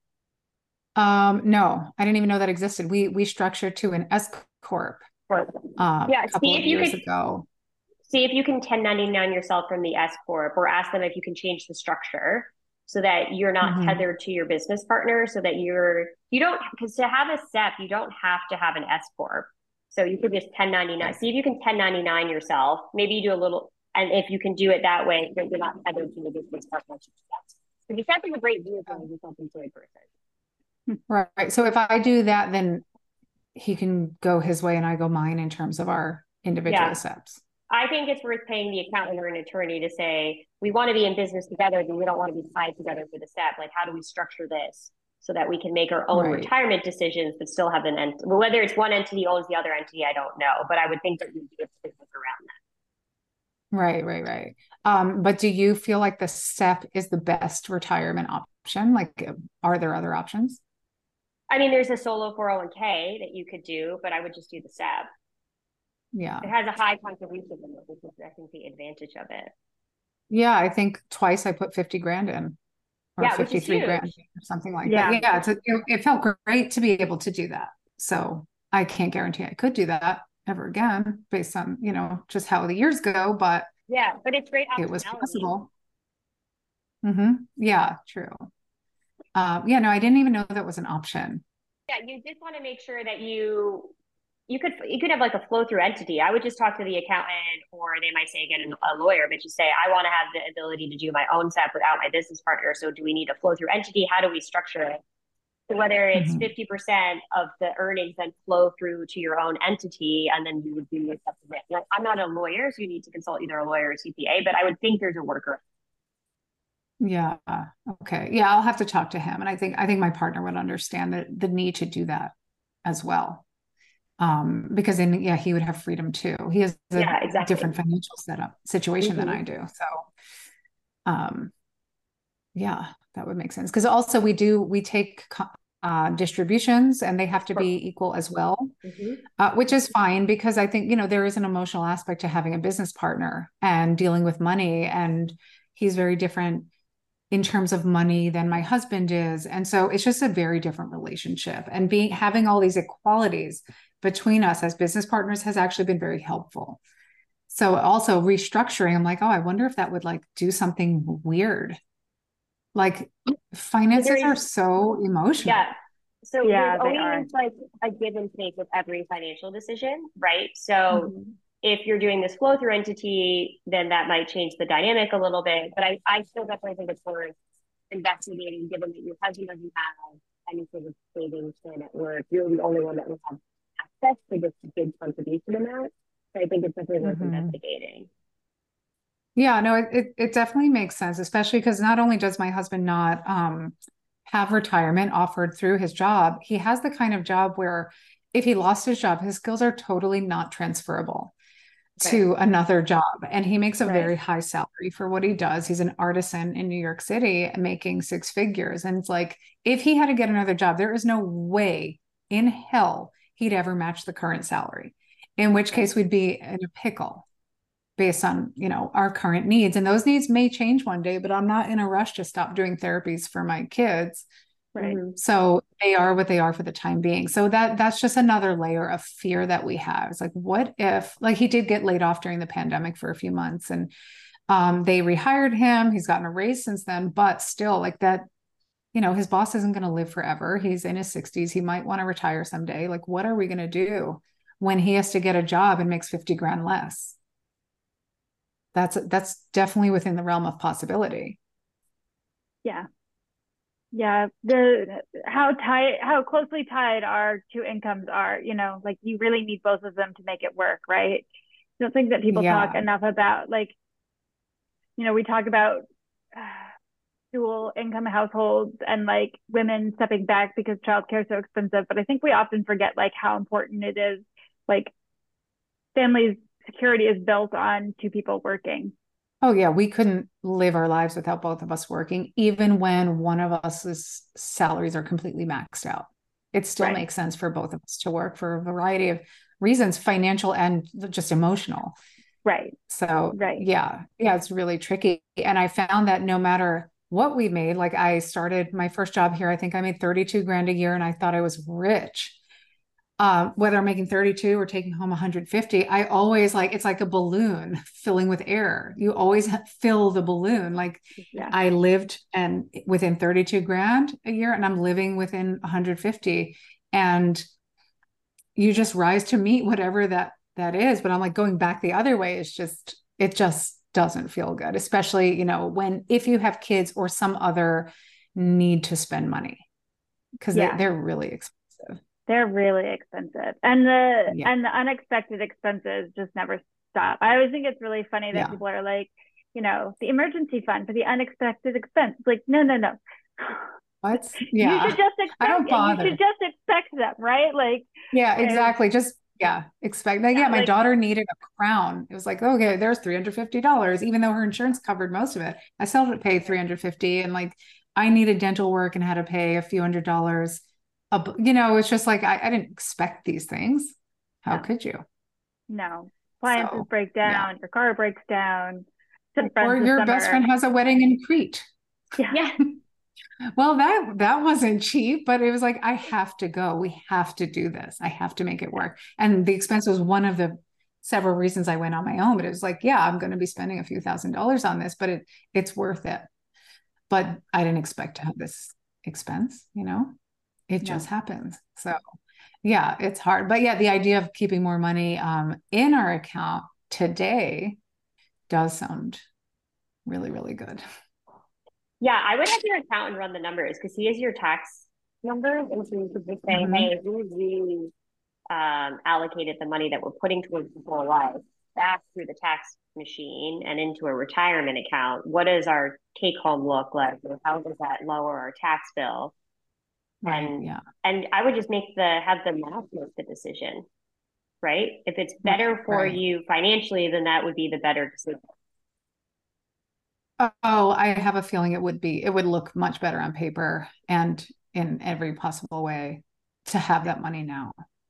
Um, no, I didn't even know that existed. We we structured to an S corp um, yeah, a couple see of if you years could, ago. See if you can ten ninety-nine yourself from the S corp, or ask them if you can change the structure so that you're not mm-hmm. tethered to your business partner, so that you're, you don't, because to have a S E P, you don't have to have an S corp. So you could just ten ninety-nine, see if you can ten ninety-nine yourself. Maybe you do a little, and if you can do it that way, you're not tethered to the business partner. Because S E P is a great vehicle as a self-employed person. Right. So if I do that, then he can go his way and I go mine in terms of our individual yeah. S E Ps. I think it's worth paying the accountant or an attorney to say, we want to be in business together, but we don't want to be tied together for the S E P. Like, how do we structure this so that we can make our own right. retirement decisions, but still have an entity? Well, whether it's one entity owns the other entity, I don't know, but I would think that you'd be able to work around that. Right, right, right. Um, but do you feel like the S E P is the best retirement option? Like, are there other options? I mean, there's a solo four oh one k that you could do, but I would just do the S E P. Yeah. It has a high contribution limit, which is, I think, the advantage of it. Yeah, I think twice I put fifty grand in, or yeah, fifty-three grand, or something like yeah. that. Yeah, it's a, it, it felt great to be able to do that. So I can't guarantee I could do that ever again based on, you know, just how the years go, but yeah, but it's great. It was possible. Mm-hmm. Yeah, true. Um, yeah, no, I didn't even know that was an option. Yeah, you just want to make sure that you you could you could have like a flow through entity. I would just talk to the accountant, or they might say again a lawyer, but just say, I want to have the ability to do my own S E P without my business partner. So do we need a flow through entity? How do we structure it? So whether it's mm-hmm. fifty percent of the earnings then flow through to your own entity, and then you would do your stuff. Like, I'm not a lawyer, so you need to consult either a lawyer or a C P A, but I would think there's a workaround. Yeah. Okay. Yeah, I'll have to talk to him. And I think I think my partner would understand the, the need to do that as well. Um, because then yeah, he would have freedom too. He has a yeah, exactly. different financial setup situation mm-hmm. than I do. So um yeah, that would make sense. Because also we do we take uh distributions, and they have to be equal as well. Mm-hmm. Uh, which is fine, because I think, you know, there is an emotional aspect to having a business partner and dealing with money, and he's very different in terms of money than my husband is. And so it's just a very different relationship, and being having all these equalities between us as business partners has actually been very helpful. So also restructuring, I'm like, oh, I wonder if that would like do something weird. Like finances are so emotional. Yeah. So yeah, there's always like a give and take with every financial decision, right? So mm-hmm. if you're doing this flow through entity, then that might change the dynamic a little bit. But I, I still definitely think it's worth investigating, given that your husband doesn't have any sort of savings plan at work. You're the only one that will have access to this big contribution amount. So I think it's definitely worth mm-hmm. investigating. Yeah, no, it, it, it definitely makes sense, especially because not only does my husband not um, have retirement offered through his job, he has the kind of job where if he lost his job, his skills are totally not transferable to right. another job. And he makes a right. very high salary for what he does. He's an artisan in New York City making six figures. And it's like, if he had to get another job, there is no way in hell he'd ever match the current salary, in which case we'd be in a pickle based on, you know, our current needs. And those needs may change one day, but I'm not in a rush to stop doing therapies for my kids. Right. So they are what they are for the time being. So that that's just another layer of fear that we have. It's like, what if, like, he did get laid off during the pandemic for a few months, and um, they rehired him. He's gotten a raise since then, but still, like that, you know, his boss isn't going to live forever. He's in his sixties. He might want to retire someday. Like, what are we going to do when he has to get a job and makes fifty grand less? That's that's definitely within the realm of possibility. Yeah. Yeah, the how tight, how closely tied our two incomes are, you know, like you really need both of them to make it work, right? I don't think that people yeah. talk enough about, like, you know, we talk about uh, dual income households and like women stepping back because childcare is so expensive, but I think we often forget like how important it is, like families security is built on two people working. Oh yeah, we couldn't live our lives without both of us working, even when one of us's salaries are completely maxed out. It still right. makes sense for both of us to work for a variety of reasons, financial and just emotional. Right. So right. yeah, yeah, it's really tricky. And I found that no matter what we made, like I started my first job here, I think I made thirty-two grand a year and I thought I was rich. Uh, whether I'm making thirty-two or taking home one hundred fifty, I always like, it's like a balloon filling with air. You always fill the balloon. Like yeah. I lived and within thirty-two grand a year and I'm living within one hundred fifty, and you just rise to meet whatever that, that is. But I'm like going back the other way. It's just, it just doesn't feel good, especially, you know, when, if you have kids or some other need to spend money, because yeah. they, they're really expensive. They're really expensive. And the yeah. and the unexpected expenses just never stop. I always think it's really funny that yeah. people are like, you know, the emergency fund for the unexpected expense. Like, no, no, no. What? Yeah. You should just expect I don't bother. You should just expect them, right? Like yeah, exactly. Just yeah, expect that. Yeah, yeah, my like, daughter needed a crown. It was like, okay, there's three hundred fifty dollars, even though her insurance covered most of it. I still had to pay three hundred fifty dollars, and like I needed dental work and had to pay a few hundred dollars. You know, it's just like, I, I didn't expect these things. How no. could you? No. Appliances so, break down, yeah. your car breaks down. Or your summer. best friend has a wedding in Crete. Yeah. yeah. Well, that, that wasn't cheap, but it was like, I have to go. We have to do this. I have to make it work. And the expense was one of the several reasons I went on my own, but it was like, yeah, I'm going to be spending a few thousand dollars on this, but it it's worth it. But I didn't expect to have this expense, you know? It just yeah. happens. So yeah, it's hard. But yeah, the idea of keeping more money um, in our account today does sound really, really good. Yeah, I would have your accountant run the numbers because he is your tax numbers. And so you could just say, mm-hmm. hey, if we really um, allocated the money that we're putting towards the whole life back through the tax machine and into a retirement account, what does our take home look like? Or how does that lower our tax bill? Right, and yeah. and I would just make the have the math make the decision, right? If it's better right, for right. you financially, then that would be the better decision. Oh, I have a feeling it would be. It would look much better on paper and in every possible way to have that money now.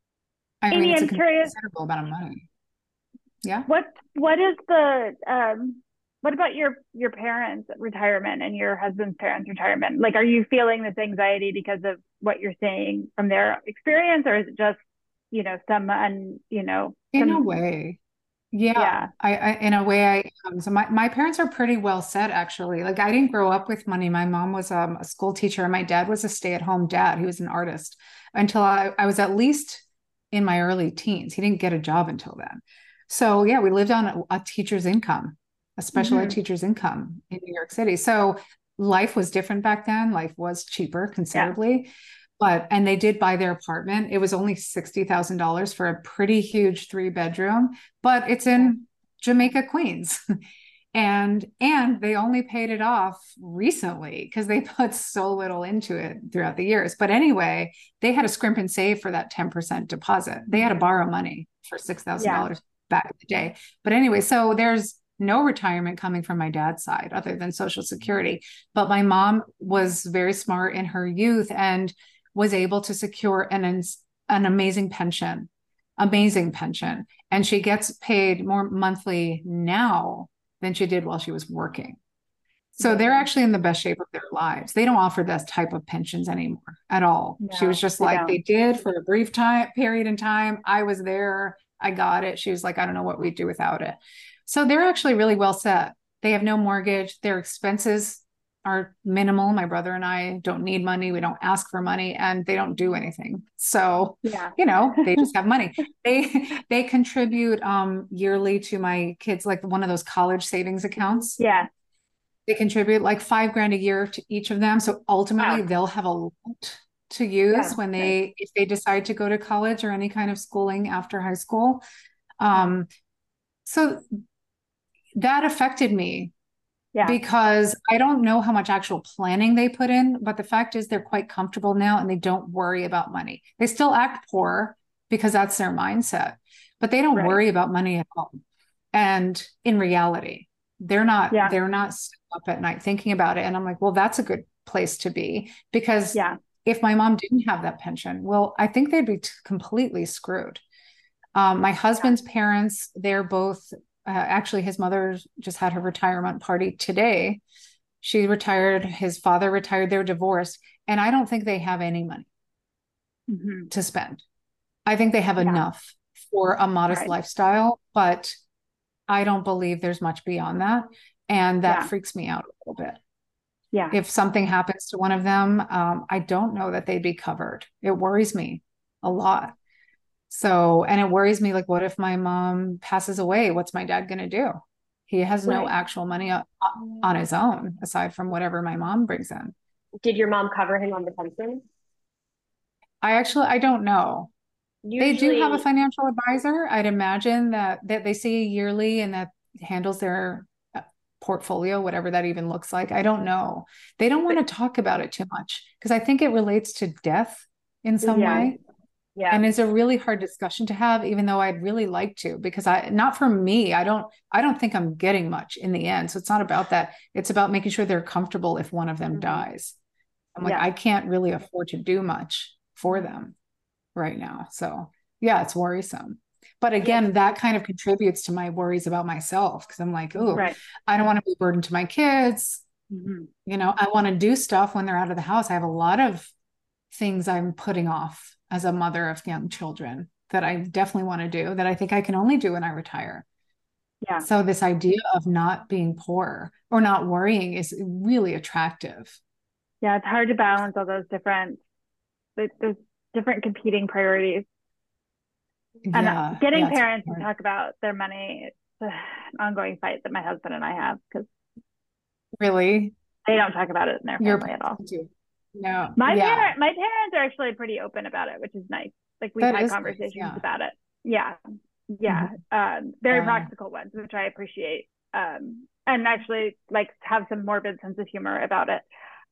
I Amy, mean, it's I'm a curious, considerable amount of money. Yeah. What what is the um what about your your parents' retirement and your husband's parents' retirement? Like, are you feeling this anxiety because of what you're seeing from their experience, or is it just, you know, some, un, you know, in some... a way, yeah, yeah. I, I in a way, I um, so my my parents are pretty well set actually. Like, I didn't grow up with money. My mom was um, a school teacher, and my dad was a stay-at-home dad. He was an artist until I, I was at least in my early teens. He didn't get a job until then. So yeah, we lived on a, a teacher's income. A special mm-hmm. ed teacher's income in New York City. So life was different back then. Life was cheaper considerably, yeah. but, and they did buy their apartment. It was only sixty thousand dollars for a pretty huge three bedroom, but it's in Jamaica, Queens. and, and they only paid it off recently because they put so little into it throughout the years. But anyway, they had to scrimp and save for that ten percent deposit. They had to borrow money for six thousand dollars yeah. back in the day. But anyway, so there's no retirement coming from my dad's side other than Social Security. But my mom was very smart in her youth and was able to secure an, an amazing pension, amazing pension. And she gets paid more monthly now than she did while she was working. So they're actually in the best shape of their lives. They don't offer this type of pensions anymore at all. No, she was just like, don't. They did for a brief time period in time. I was there. I got it. She was like, I don't know what we'd do without it. So they're actually really well set. They have no mortgage. Their expenses are minimal. My brother and I don't need money. We don't ask for money, and they don't do anything. So, yeah. you know, they just have money. They they contribute um, yearly to my kids, like one of those college savings accounts. Yeah. They contribute like five grand a year to each of them. So ultimately, wow. they'll have a lot to use yeah. when they, if they decide to go to college or any kind of schooling after high school. Um, yeah. So that affected me yeah. because I don't know how much actual planning they put in, but the fact is they're quite comfortable now and they don't worry about money. They still act poor because that's their mindset, but they don't right. worry about money at all. And in reality, they're not, yeah. they're not up at night thinking about it. And I'm like, well, that's a good place to be, because yeah. if my mom didn't have that pension, well, I think they'd be t- completely screwed. Um, my husband's yeah. parents, they're both, uh, actually his mother just had her retirement party today. She retired, his father retired, they're divorced. And I don't think they have any money mm-hmm. to spend. I think they have yeah. enough for a modest right. lifestyle, but I don't believe there's much beyond that. And that yeah. freaks me out a little bit. Yeah. If something happens to one of them, um, I don't know that they'd be covered. It worries me a lot. So, and it worries me, like, what if my mom passes away? What's my dad going to do? He has no right. actual money on, on his own, aside from whatever my mom brings in. Did your mom cover him on the pension? I actually, I don't know. Usually, they do have a financial advisor. I'd imagine that, that they see yearly and that handles their portfolio, whatever that even looks like. I don't know. They don't want to talk about it too much because I think it relates to death in some yeah. way. Yeah. And it's a really hard discussion to have, even though I'd really like to, because I, not for me, I don't, I don't think I'm getting much in the end. So it's not about that. It's about making sure they're comfortable if one of them mm-hmm. dies. I'm like, yeah. I can't really afford to do much for them right now. So yeah, it's worrisome. But again, yeah. that kind of contributes to my worries about myself. Cause I'm like, oh, right. I don't want to be a burden to my kids. Mm-hmm. You know, I want to do stuff when they're out of the house. I have a lot of things I'm putting off as a mother of young children that I definitely want to do that I think I can only do when I retire. Yeah. So this idea of not being poor or not worrying is really attractive. Yeah. It's hard to balance all those different, there's different competing priorities. And yeah, getting yeah, parents to talk about their money, it's an ongoing fight that my husband and I have because really they don't talk about it in their family Your, at all. No, my yeah. parent, my parents are actually pretty open about it, which is nice. Like we've that had conversations nice, yeah. about it. Yeah, yeah, mm-hmm. um, very yeah. practical ones, which I appreciate, um, and actually like have some morbid sense of humor about it.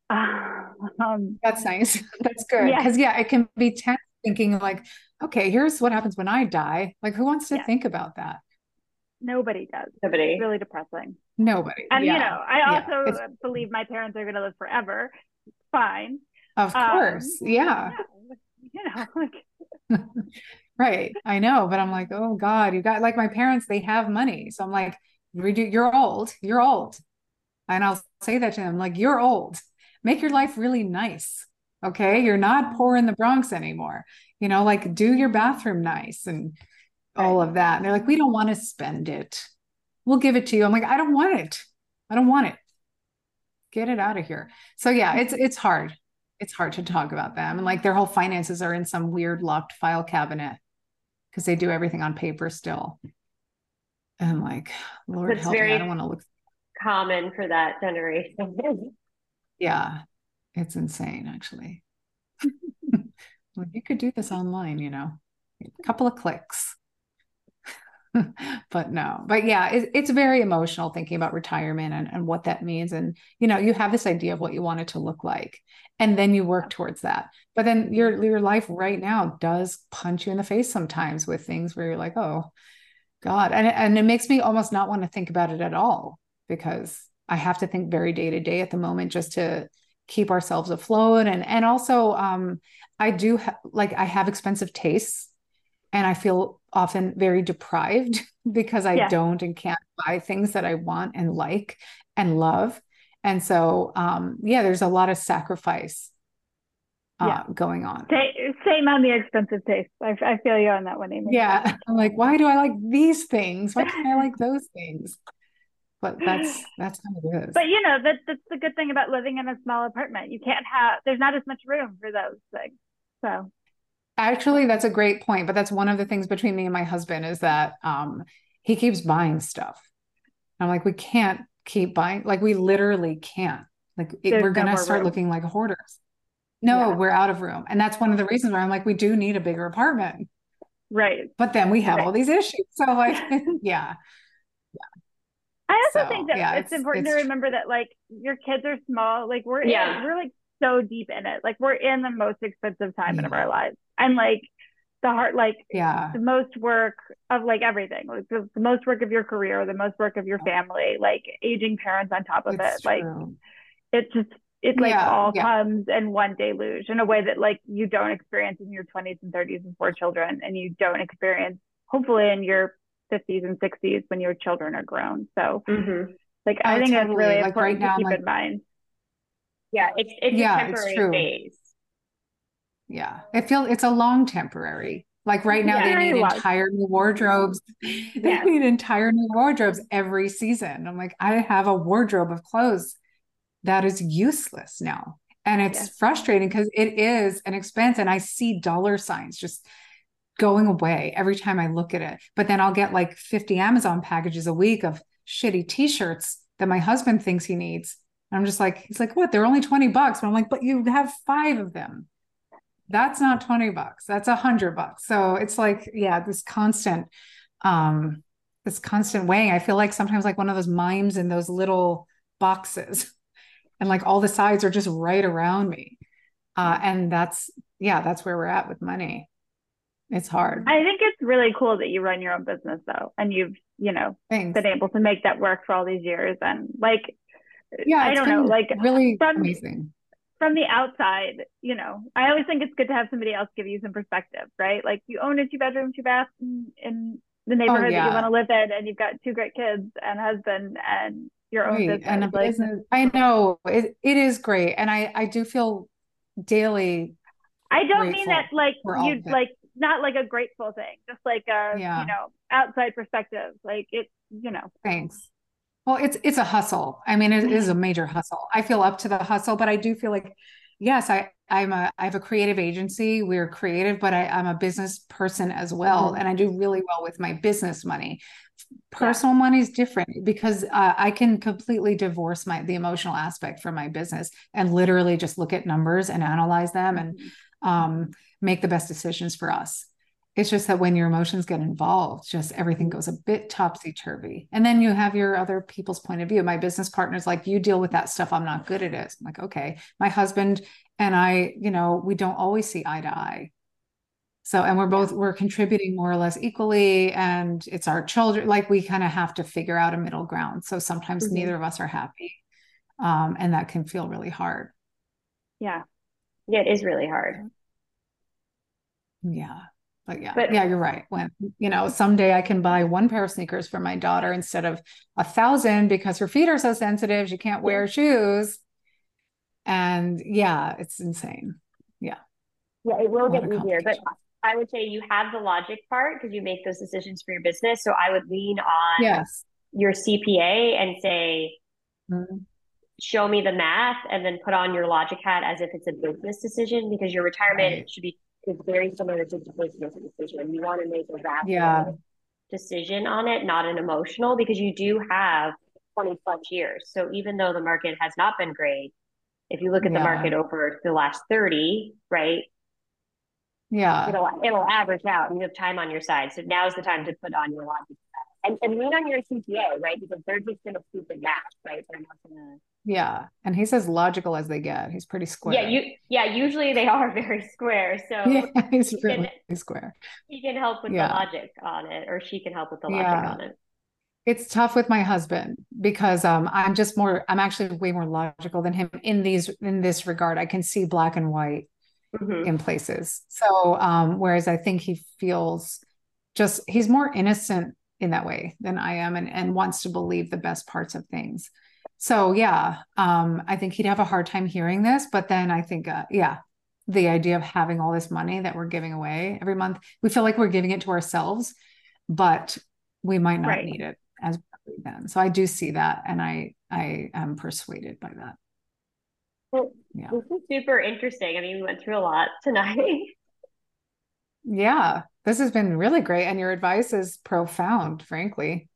Um, That's nice. That's good because yeah. yeah, it can be tense thinking like, okay, here's what happens when I die. Like, who wants to yeah. think about that? Nobody does. Nobody. It's really depressing. Nobody. And yeah. you know, I also yeah. believe my parents are going to live forever. Fine. Of course. Um, yeah. yeah. You know, like. Right. I know, but I'm like, oh God, you got like my parents, they have money. So I'm like, you're old, you're old. And I'll say that to them, like, you're old. Make your life really nice. Okay. You're not poor in the Bronx anymore. You know, like do your bathroom nice and all of that. And they're like, we don't want to spend it. We'll give it to you. I'm like, I don't want it. I don't want it. Get it out of here. So yeah, it's, it's hard. It's hard to talk about them. And like their whole finances are in some weird locked file cabinet because they do everything on paper still. And I'm like, Lord it's help me. I don't want to look common for that generation. Yeah. It's insane actually. Well, you could do this online, you know, a couple of clicks. But no, but yeah, it, it's very emotional thinking about retirement and, and what that means. And, you know, you have this idea of what you want it to look like, and then you work towards that. But then your, your life right now does punch you in the face sometimes with things where you're like, oh God. And, and it makes me almost not want to think about it at all because I have to think very day to day at the moment just to keep ourselves afloat. And, and also um, I do ha- like, I have expensive tastes. And I feel often very deprived because I yeah. don't and can't buy things that I want and like and love. And so, um, yeah, there's a lot of sacrifice uh, yeah. going on. Same on the expensive taste. I, I feel you on that one, Amy. Yeah. I'm like, why do I like these things? Why can't I like those things? But that's, that's how it is. But you know, that, that's the good thing about living in a small apartment. You can't have, there's not as much room for those things. So. Actually, that's a great point. But that's one of the things between me and my husband is that um, he keeps buying stuff. I'm like, we can't keep buying. Like, we literally can't. Like, it, we're going to no start room. looking like hoarders. No, yeah. we're out of room. And that's one of the reasons why I'm like, we do need a bigger apartment. Right. But then we have right. all these issues. So, like, yeah. yeah. I also so, think that yeah, it's, it's important it's, to remember that, like, your kids are small. Like, we're yeah. in, we're like so deep in it. Like, we're in the most expensive time yeah. of our lives. And like, the hard, like yeah, the most work of like everything, like the, the most work of your career, the most work of your family, like aging parents on top of it's it. Like true. it just, it like Yeah, all yeah, comes in one deluge in a way that like you don't experience in your twenties and thirties and four children, and you don't experience hopefully in your fifties and sixties when your children are grown. So Mm-hmm. like I oh, think it's totally. really Like right important to now, I'm keep like, in mind. Yeah, it's it's a yeah, it's temporary true. phase. Yeah, it feels it's a long temporary. Like right now, Yeah. they Very need long. entire new wardrobes. They Yes. need entire new wardrobes every season. I'm like, I have a wardrobe of clothes that is useless now. And it's Yeah. frustrating because it is an expense. And I see dollar signs just going away every time I look at it. But then I'll get like fifty Amazon packages a week of shitty t-shirts that my husband thinks he needs. And I'm just like, he's like, what? They're only twenty bucks. But I'm like, but you have five of them. That's not twenty bucks. That's a hundred bucks. So it's like, yeah, this constant, um, this constant weighing. I feel like sometimes like one of those mimes in those little boxes and like all the sides are just right around me. Uh, and that's, yeah, that's where we're at with money. It's hard. I think it's really cool that you run your own business though, and you've, you know, Thanks. been able to make that work for all these years. And like, Yeah, I it's don't know, been like really from, amazing. from the outside, you know, I always think it's good to have somebody else give you some perspective, right? Like you own a two bedroom, two bath in, in the Oh, neighborhood that you yeah. want to live in, and you've got two great kids and husband and your own Right. And a business. Like, business. I know it, it is great. And I, I do feel daily I don't mean that grateful like for all you of it. like not like a grateful thing, just like a, Yeah. you know, outside perspective. Like it, you know. Thanks. Well, it's it's a hustle. I mean, it is a major hustle. I feel up to the hustle, but I do feel like, yes, I I'm a I have a creative agency. We're creative, but I, I'm a business person as well, Mhm. and I do really well with my business money. Yeah. Personal money is different because uh, I can completely divorce my the emotional aspect from my business and literally just look at numbers and analyze them and um, make the best decisions for us. It's just that when your emotions get involved, just everything goes a bit topsy-turvy. And then you have your other people's point of view. My business partner's like, you deal with that stuff. I'm not good at it. I'm like, okay. My husband and I, you know, we don't always see eye to eye. So, and we're both, we're contributing more or less equally. And it's our children, like we kind of have to figure out a middle ground. So sometimes Mhm. neither of us are happy. Um, and that can feel really hard. Yeah. Yeah, it is really hard. Yeah. But yeah, But yeah, you're right. When, you know, someday I can buy one pair of sneakers for my daughter instead of a thousand because her feet are so sensitive, she can't wear shoes. And yeah, it's insane. Yeah. yeah, it A will lot get of easier. But complications. I would say you have the logic part because you make those decisions for your business. So I would lean on Yes. your C P A and say, Mhm. show me the math, and then put on your logic hat as if it's a business decision, because your retirement Right. should be is very similar to the business decision. You want to make a Yeah. rational decision on it, not an emotional, because you do have twenty plus years. So even though the market has not been great, if you look at the Yeah. market over the last thirty, right, Yeah. it'll it'll average out and you have time on your side. So now's the time to put on your logic and, and lean on your C P A, right? Because they're just gonna stupid math, right? They're not gonna Yeah. And he's as logical as they get. He's pretty square. Yeah, you yeah, usually they are very square. So Yeah, he's he really can, square. he can help with the Yeah. logic on it, or she can help with the logic Yeah. on it. It's tough with my husband because um, I'm just more, I'm actually way more logical than him in these, in this regard. I can see black and white Mm-hmm. in places. So, um, whereas I think he feels just, he's more innocent in that way than I am and, and wants to believe the best parts of things. So yeah, um, I think he'd have a hard time hearing this, but then I think, uh, yeah, the idea of having all this money that we're giving away every month, we feel like we're giving it to ourselves, but we might not Right. need it as then. So I do see that. And I, I am persuaded by that. Well, Yeah. this is super interesting. I mean, we went through a lot tonight. Yeah, this has been really great. And your advice is profound, frankly.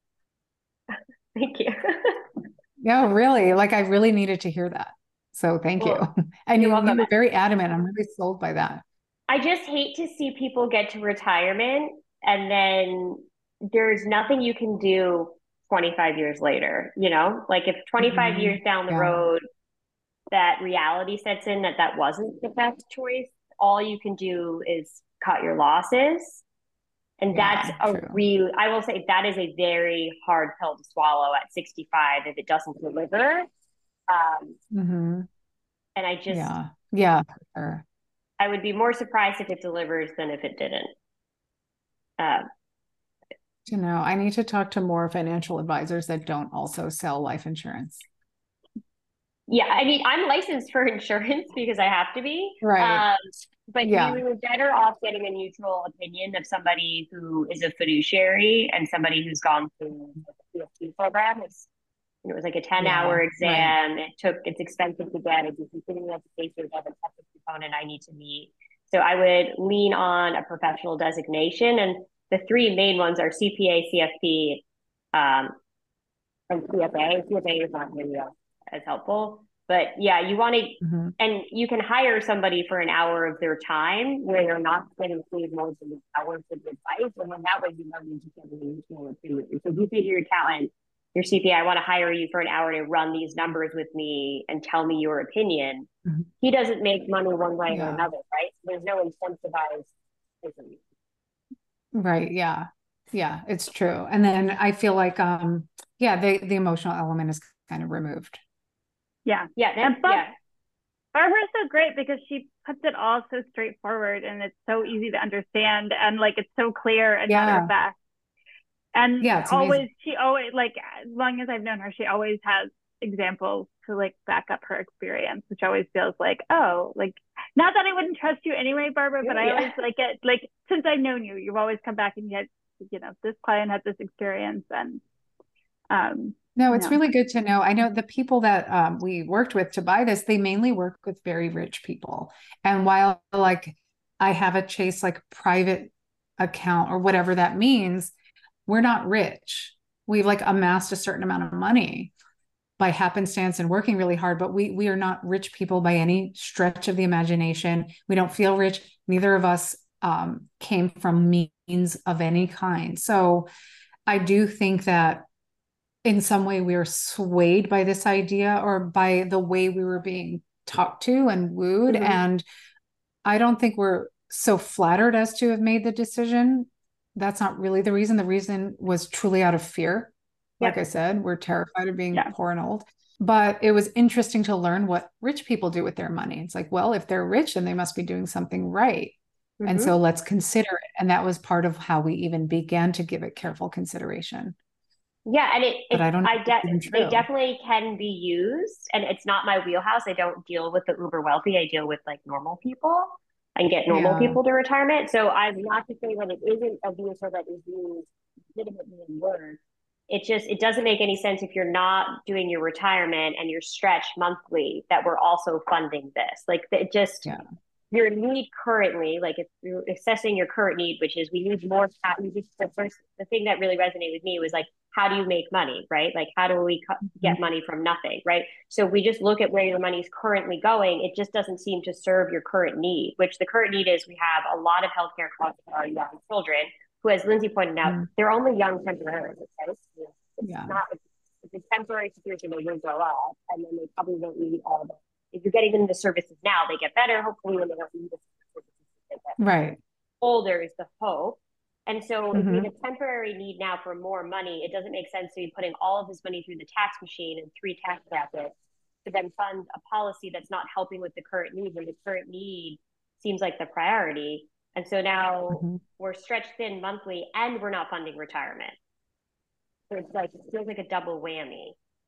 Thank you. Yeah, really. Like I really needed to hear that. So thank Well, you. And you're you, you welcome. were very adamant. I'm really sold by that. I just hate to see people get to retirement and then there's nothing you can do twenty-five years later, you know? Like if twenty-five Mhm. years down the Yeah. road, that reality sets in that that wasn't the best choice, all you can do is cut your losses. And that's yeah, a true. really, I will say that is a very hard pill to swallow at sixty-five if it doesn't deliver. Um, mm-hmm. And I just, yeah, yeah, for sure. I would be more surprised if it delivers than if it didn't. Um, You know, I need to talk to more financial advisors that don't also sell life insurance. Yeah, I mean, I'm licensed for insurance because I have to be. Right. Um, but Yeah. we were better off getting a neutral opinion of somebody who is a fiduciary and somebody who's gone through the P F P program. It's, it was like a ten hour Yeah, exam. right. It took, it's expensive to get. It's a continuing education, have a technical component I need to meet. So I would lean on a professional designation. And the three main ones are C P A, C F P, um, and C F A. C F A is not really as helpful. But yeah, you want to, mm-hmm. and you can hire somebody for an hour of their time where they're not getting paid more than the hours of advice. And then that way, you know, you just get a mutual opinion. So if you say to your accountant, your C P A, I want to hire you for an hour to run these numbers with me and tell me your opinion. Mm-hmm. He doesn't make money one way yeah. or another, right? There's no incentivized. Right. Yeah. Yeah, it's true. And then I feel like, um, yeah, the, the emotional element is kind of removed. Yeah. Yeah. And Bob, yeah. Barbara's so great because she puts it all so straightforward and it's so easy to understand and like it's so clear and yeah. matter of fact. And yeah, always, she always, like, as long as I've known her, she always has examples to like back up her experience, which always feels like, oh, like, not that I wouldn't trust you anyway, Barbara, but I yeah. always like it, like, since I've known you, you've always come back and you had, you know, this client had this experience and, um, no, it's no. really good to know. I know the people that um, we worked with to buy this, they mainly work with very rich people. And while like I have a Chase like private account or whatever that means, we're not rich. We've like amassed a certain amount of money by happenstance and working really hard, but we we are not rich people by any stretch of the imagination. We don't feel rich. Neither of us um, came from means of any kind. So I do think that in some way we were swayed by this idea or by the way we were being talked to and wooed. Mm-hmm. And I don't think we're so flattered as to have made the decision. That's not really the reason. The reason was truly out of fear. Like yep. I said, we're terrified of being yeah. poor and old. But it was interesting to learn what rich people do with their money. It's like, well, if they're rich, then they must be doing something right. Mm-hmm. And so let's consider it. And that was part of how we even began to give it careful consideration. Yeah, and it, it I don't I de- they definitely can be used. And it's not my wheelhouse. I don't deal with the uber wealthy. I deal with like normal people and get normal yeah. people to retirement. So I'm not to say that it isn't a vehicle that is used legitimately in work. It just, it doesn't make any sense if you're not doing your retirement and you're stretched monthly that we're also funding this. Like it just, yeah. your need currently, like if you're assessing your current need, which is we need more, the first, the thing that really resonated with me was like, how do you make money, right? Like, how do we co- get money from nothing, right? So we just look at where your money is currently going. It just doesn't seem to serve your current need, which the current need is we have a lot of healthcare costs for our young children who, as Lindsay pointed out, mm. they're only young temporarily. Okay? It's yeah. not, it's a temporary situation they will grow up and then they probably won't need all the, if you're getting them the services now, they get better. Hopefully when they don't need the services, they get right. older is the hope. And so mm-hmm. if we have a temporary need now for more money, it doesn't make sense to be putting all of this money through the tax machine and three tax brackets to then fund a policy that's not helping with the current need when the current need seems like the priority. And so now mm-hmm. we're stretched thin monthly and we're not funding retirement. So it's like, it feels like a double whammy.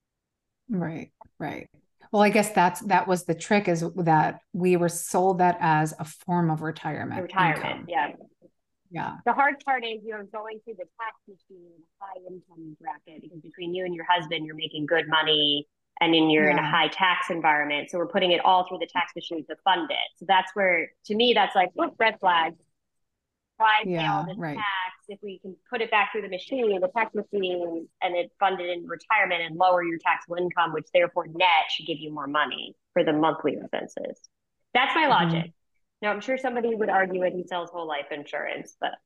Right, right. Well, I guess that's, that was the trick is that we were sold that as a form of retirement. Retirement, income. yeah. Yeah. The hard part is you're going through the tax machine, high income bracket, because between you and your husband, you're making good money and then you're yeah. in a high tax environment. So we're putting it all through the tax machine to fund it. So that's where, to me, that's like, look, red flags. Why pay yeah, all this right. tax if we can put it back through the machine, the tax machine, and it funded in retirement and lower your taxable income, which therefore net should give you more money for the monthly expenses. That's my mm-hmm. logic. Now, I'm sure somebody would argue it he sells whole life insurance, but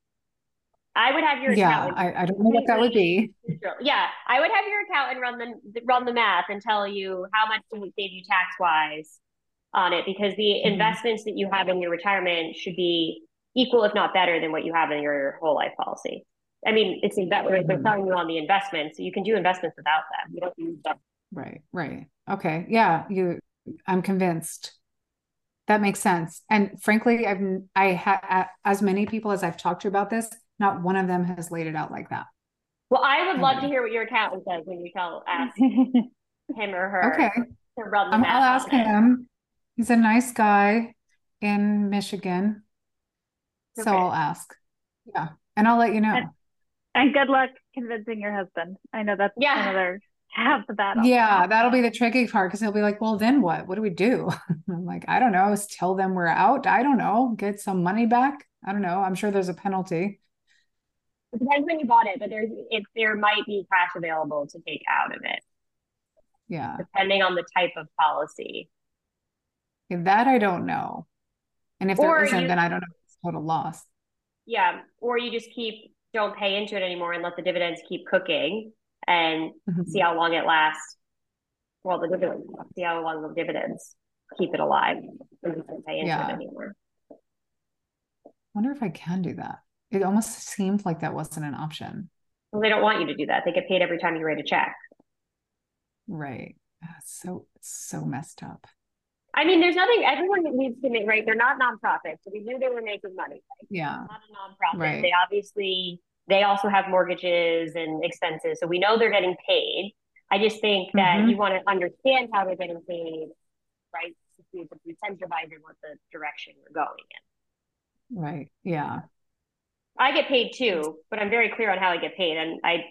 I would have your yeah, accountant. I, I don't know what that would be. Yeah, I would have your accountant run the run the math and tell you how much it would save you tax wise on it, because the mm-hmm. investments that you have in your retirement should be equal, if not better, than what you have in your whole life policy. I mean, it's better. Mm-hmm. They're telling you on the investments, so you can do investments without them. You don't use them. Right, right. Okay. Yeah, you, I'm convinced. That makes sense. And frankly, I've, I had, as many people as I've talked to about this, not one of them has laid it out like that. Well, I would Nobody. love to hear what your accountant says when you tell, ask him or her. Okay. To run the um, math I'll ask him. He's a nice guy in Michigan. Okay. So I'll ask. Yeah. And I'll let you know. And, and good luck convincing your husband. I know that's yeah. another half the battle. Yeah, that'll be the tricky part, because he'll be like, well, then what? What do we do? I'm like, I don't know. Just tell them we're out. I don't know. Get some money back. I don't know. I'm sure there's a penalty. It depends when you bought it, but there's if there might be cash available to take out of it. Yeah. Depending on the type of policy. If that I don't know. And if or there isn't, you, then I don't know if it's total loss. Yeah. Or you just keep, don't pay into it anymore and let the dividends keep cooking and mm-hmm. see how long it lasts. Well, the dividends, see how long the dividends keep it alive and you don't pay into yeah. it anymore. I wonder if I can do that. It almost seemed like that wasn't an option. Well, they don't want you to do that. They get paid every time you write a check. Right. It's so, it's so messed up. I mean, there's nothing, everyone needs to make, right? They're not nonprofits. So we knew they were making money. Right? Yeah. They're not a nonprofit. Right. They obviously, they also have mortgages and expenses. So we know they're getting paid. I just think that mm-hmm. you want to understand how they're getting paid, right? To see if it's incentivizing what the direction you're going in. Right. Yeah. I get paid too, but I'm very clear on how I get paid. And I,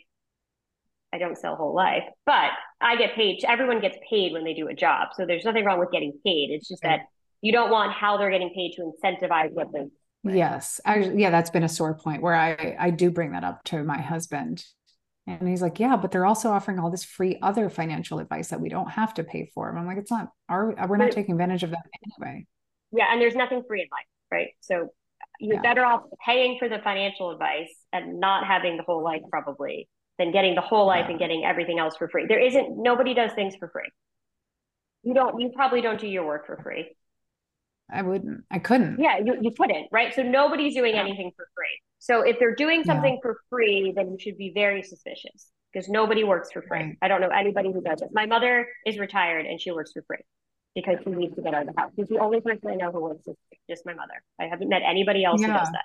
I don't sell whole life, but I get paid. Everyone gets paid when they do a job. So there's nothing wrong with getting paid. It's just that you don't want how they're getting paid to incentivize what they. Yes. Actually, yeah, that's been a sore point where I, I do bring that up to my husband. And he's like, yeah, but they're also offering all this free other financial advice that we don't have to pay for. And I'm like, it's not, our, we're not taking advantage of that anyway. Yeah. And there's nothing free in life, right? So you're yeah. better off paying for the financial advice and not having the whole life probably than getting the whole life yeah. and getting everything else for free. There isn't, nobody does things for free. You don't, you probably don't do your work for free. I wouldn't, I couldn't. Yeah, you, you couldn't, right? So nobody's doing yeah. anything for free. So if they're doing something yeah. for free, then you should be very suspicious because nobody works for free. Right. I don't know anybody who does it. My mother is retired and she works for free because she needs to get out of the house. She's the only person I know who works, is just my mother. I haven't met anybody else yeah. who does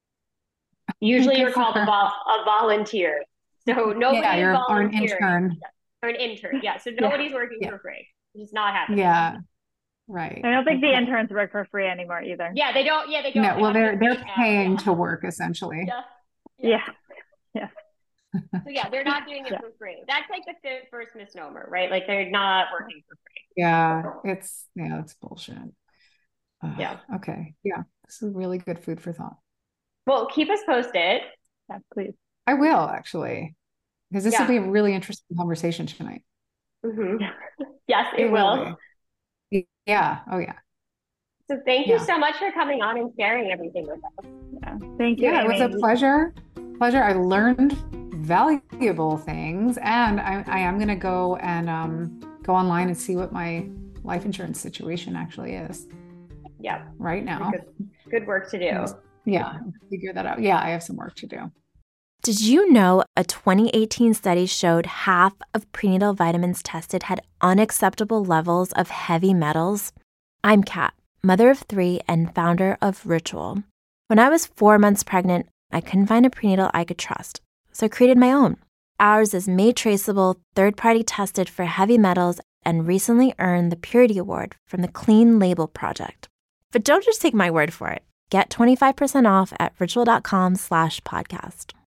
that. Usually you're called a, vol- a volunteer. So nobody yeah, you're, or an intern. Or an intern, yeah. So nobody's yeah. working yeah. for free. It's not happening. Yeah, right. I don't think the interns work for free anymore either. Yeah, they don't. Yeah, they don't. No, they well, they're they're paying yeah. to work essentially. Yeah, yeah, yeah. So yeah, they're not doing it yeah. for free. That's like the first misnomer, right? Like they're not working for free. Yeah, it's yeah, it's bullshit. Uh, yeah. Okay. Yeah, this is really good food for thought. Well, keep us posted. Yeah, please. I will actually, because this yeah. will be a really interesting conversation tonight. Mm-hmm. Yes, it, it will. will yeah. Oh, yeah. So thank you yeah. so much for coming on and sharing everything with us. Yeah. Thank you. Yeah, Amy. It was a pleasure. Pleasure. I learned valuable things, and I, I am going to go and um, go online and see what my life insurance situation actually is. Yeah. Right now. Good, good work to do. Yeah. Figure that out. Yeah, I have some work to do. Did you know a twenty eighteen study showed half of prenatal vitamins tested had unacceptable levels of heavy metals? I'm Kat, mother of three and founder of Ritual. When I was four months pregnant, I couldn't find a prenatal I could trust, so I created my own. Ours is made traceable, third-party tested for heavy metals, and recently earned the Purity Award from the Clean Label Project. But don't just take my word for it. Get twenty-five percent off at ritual.com slash podcast.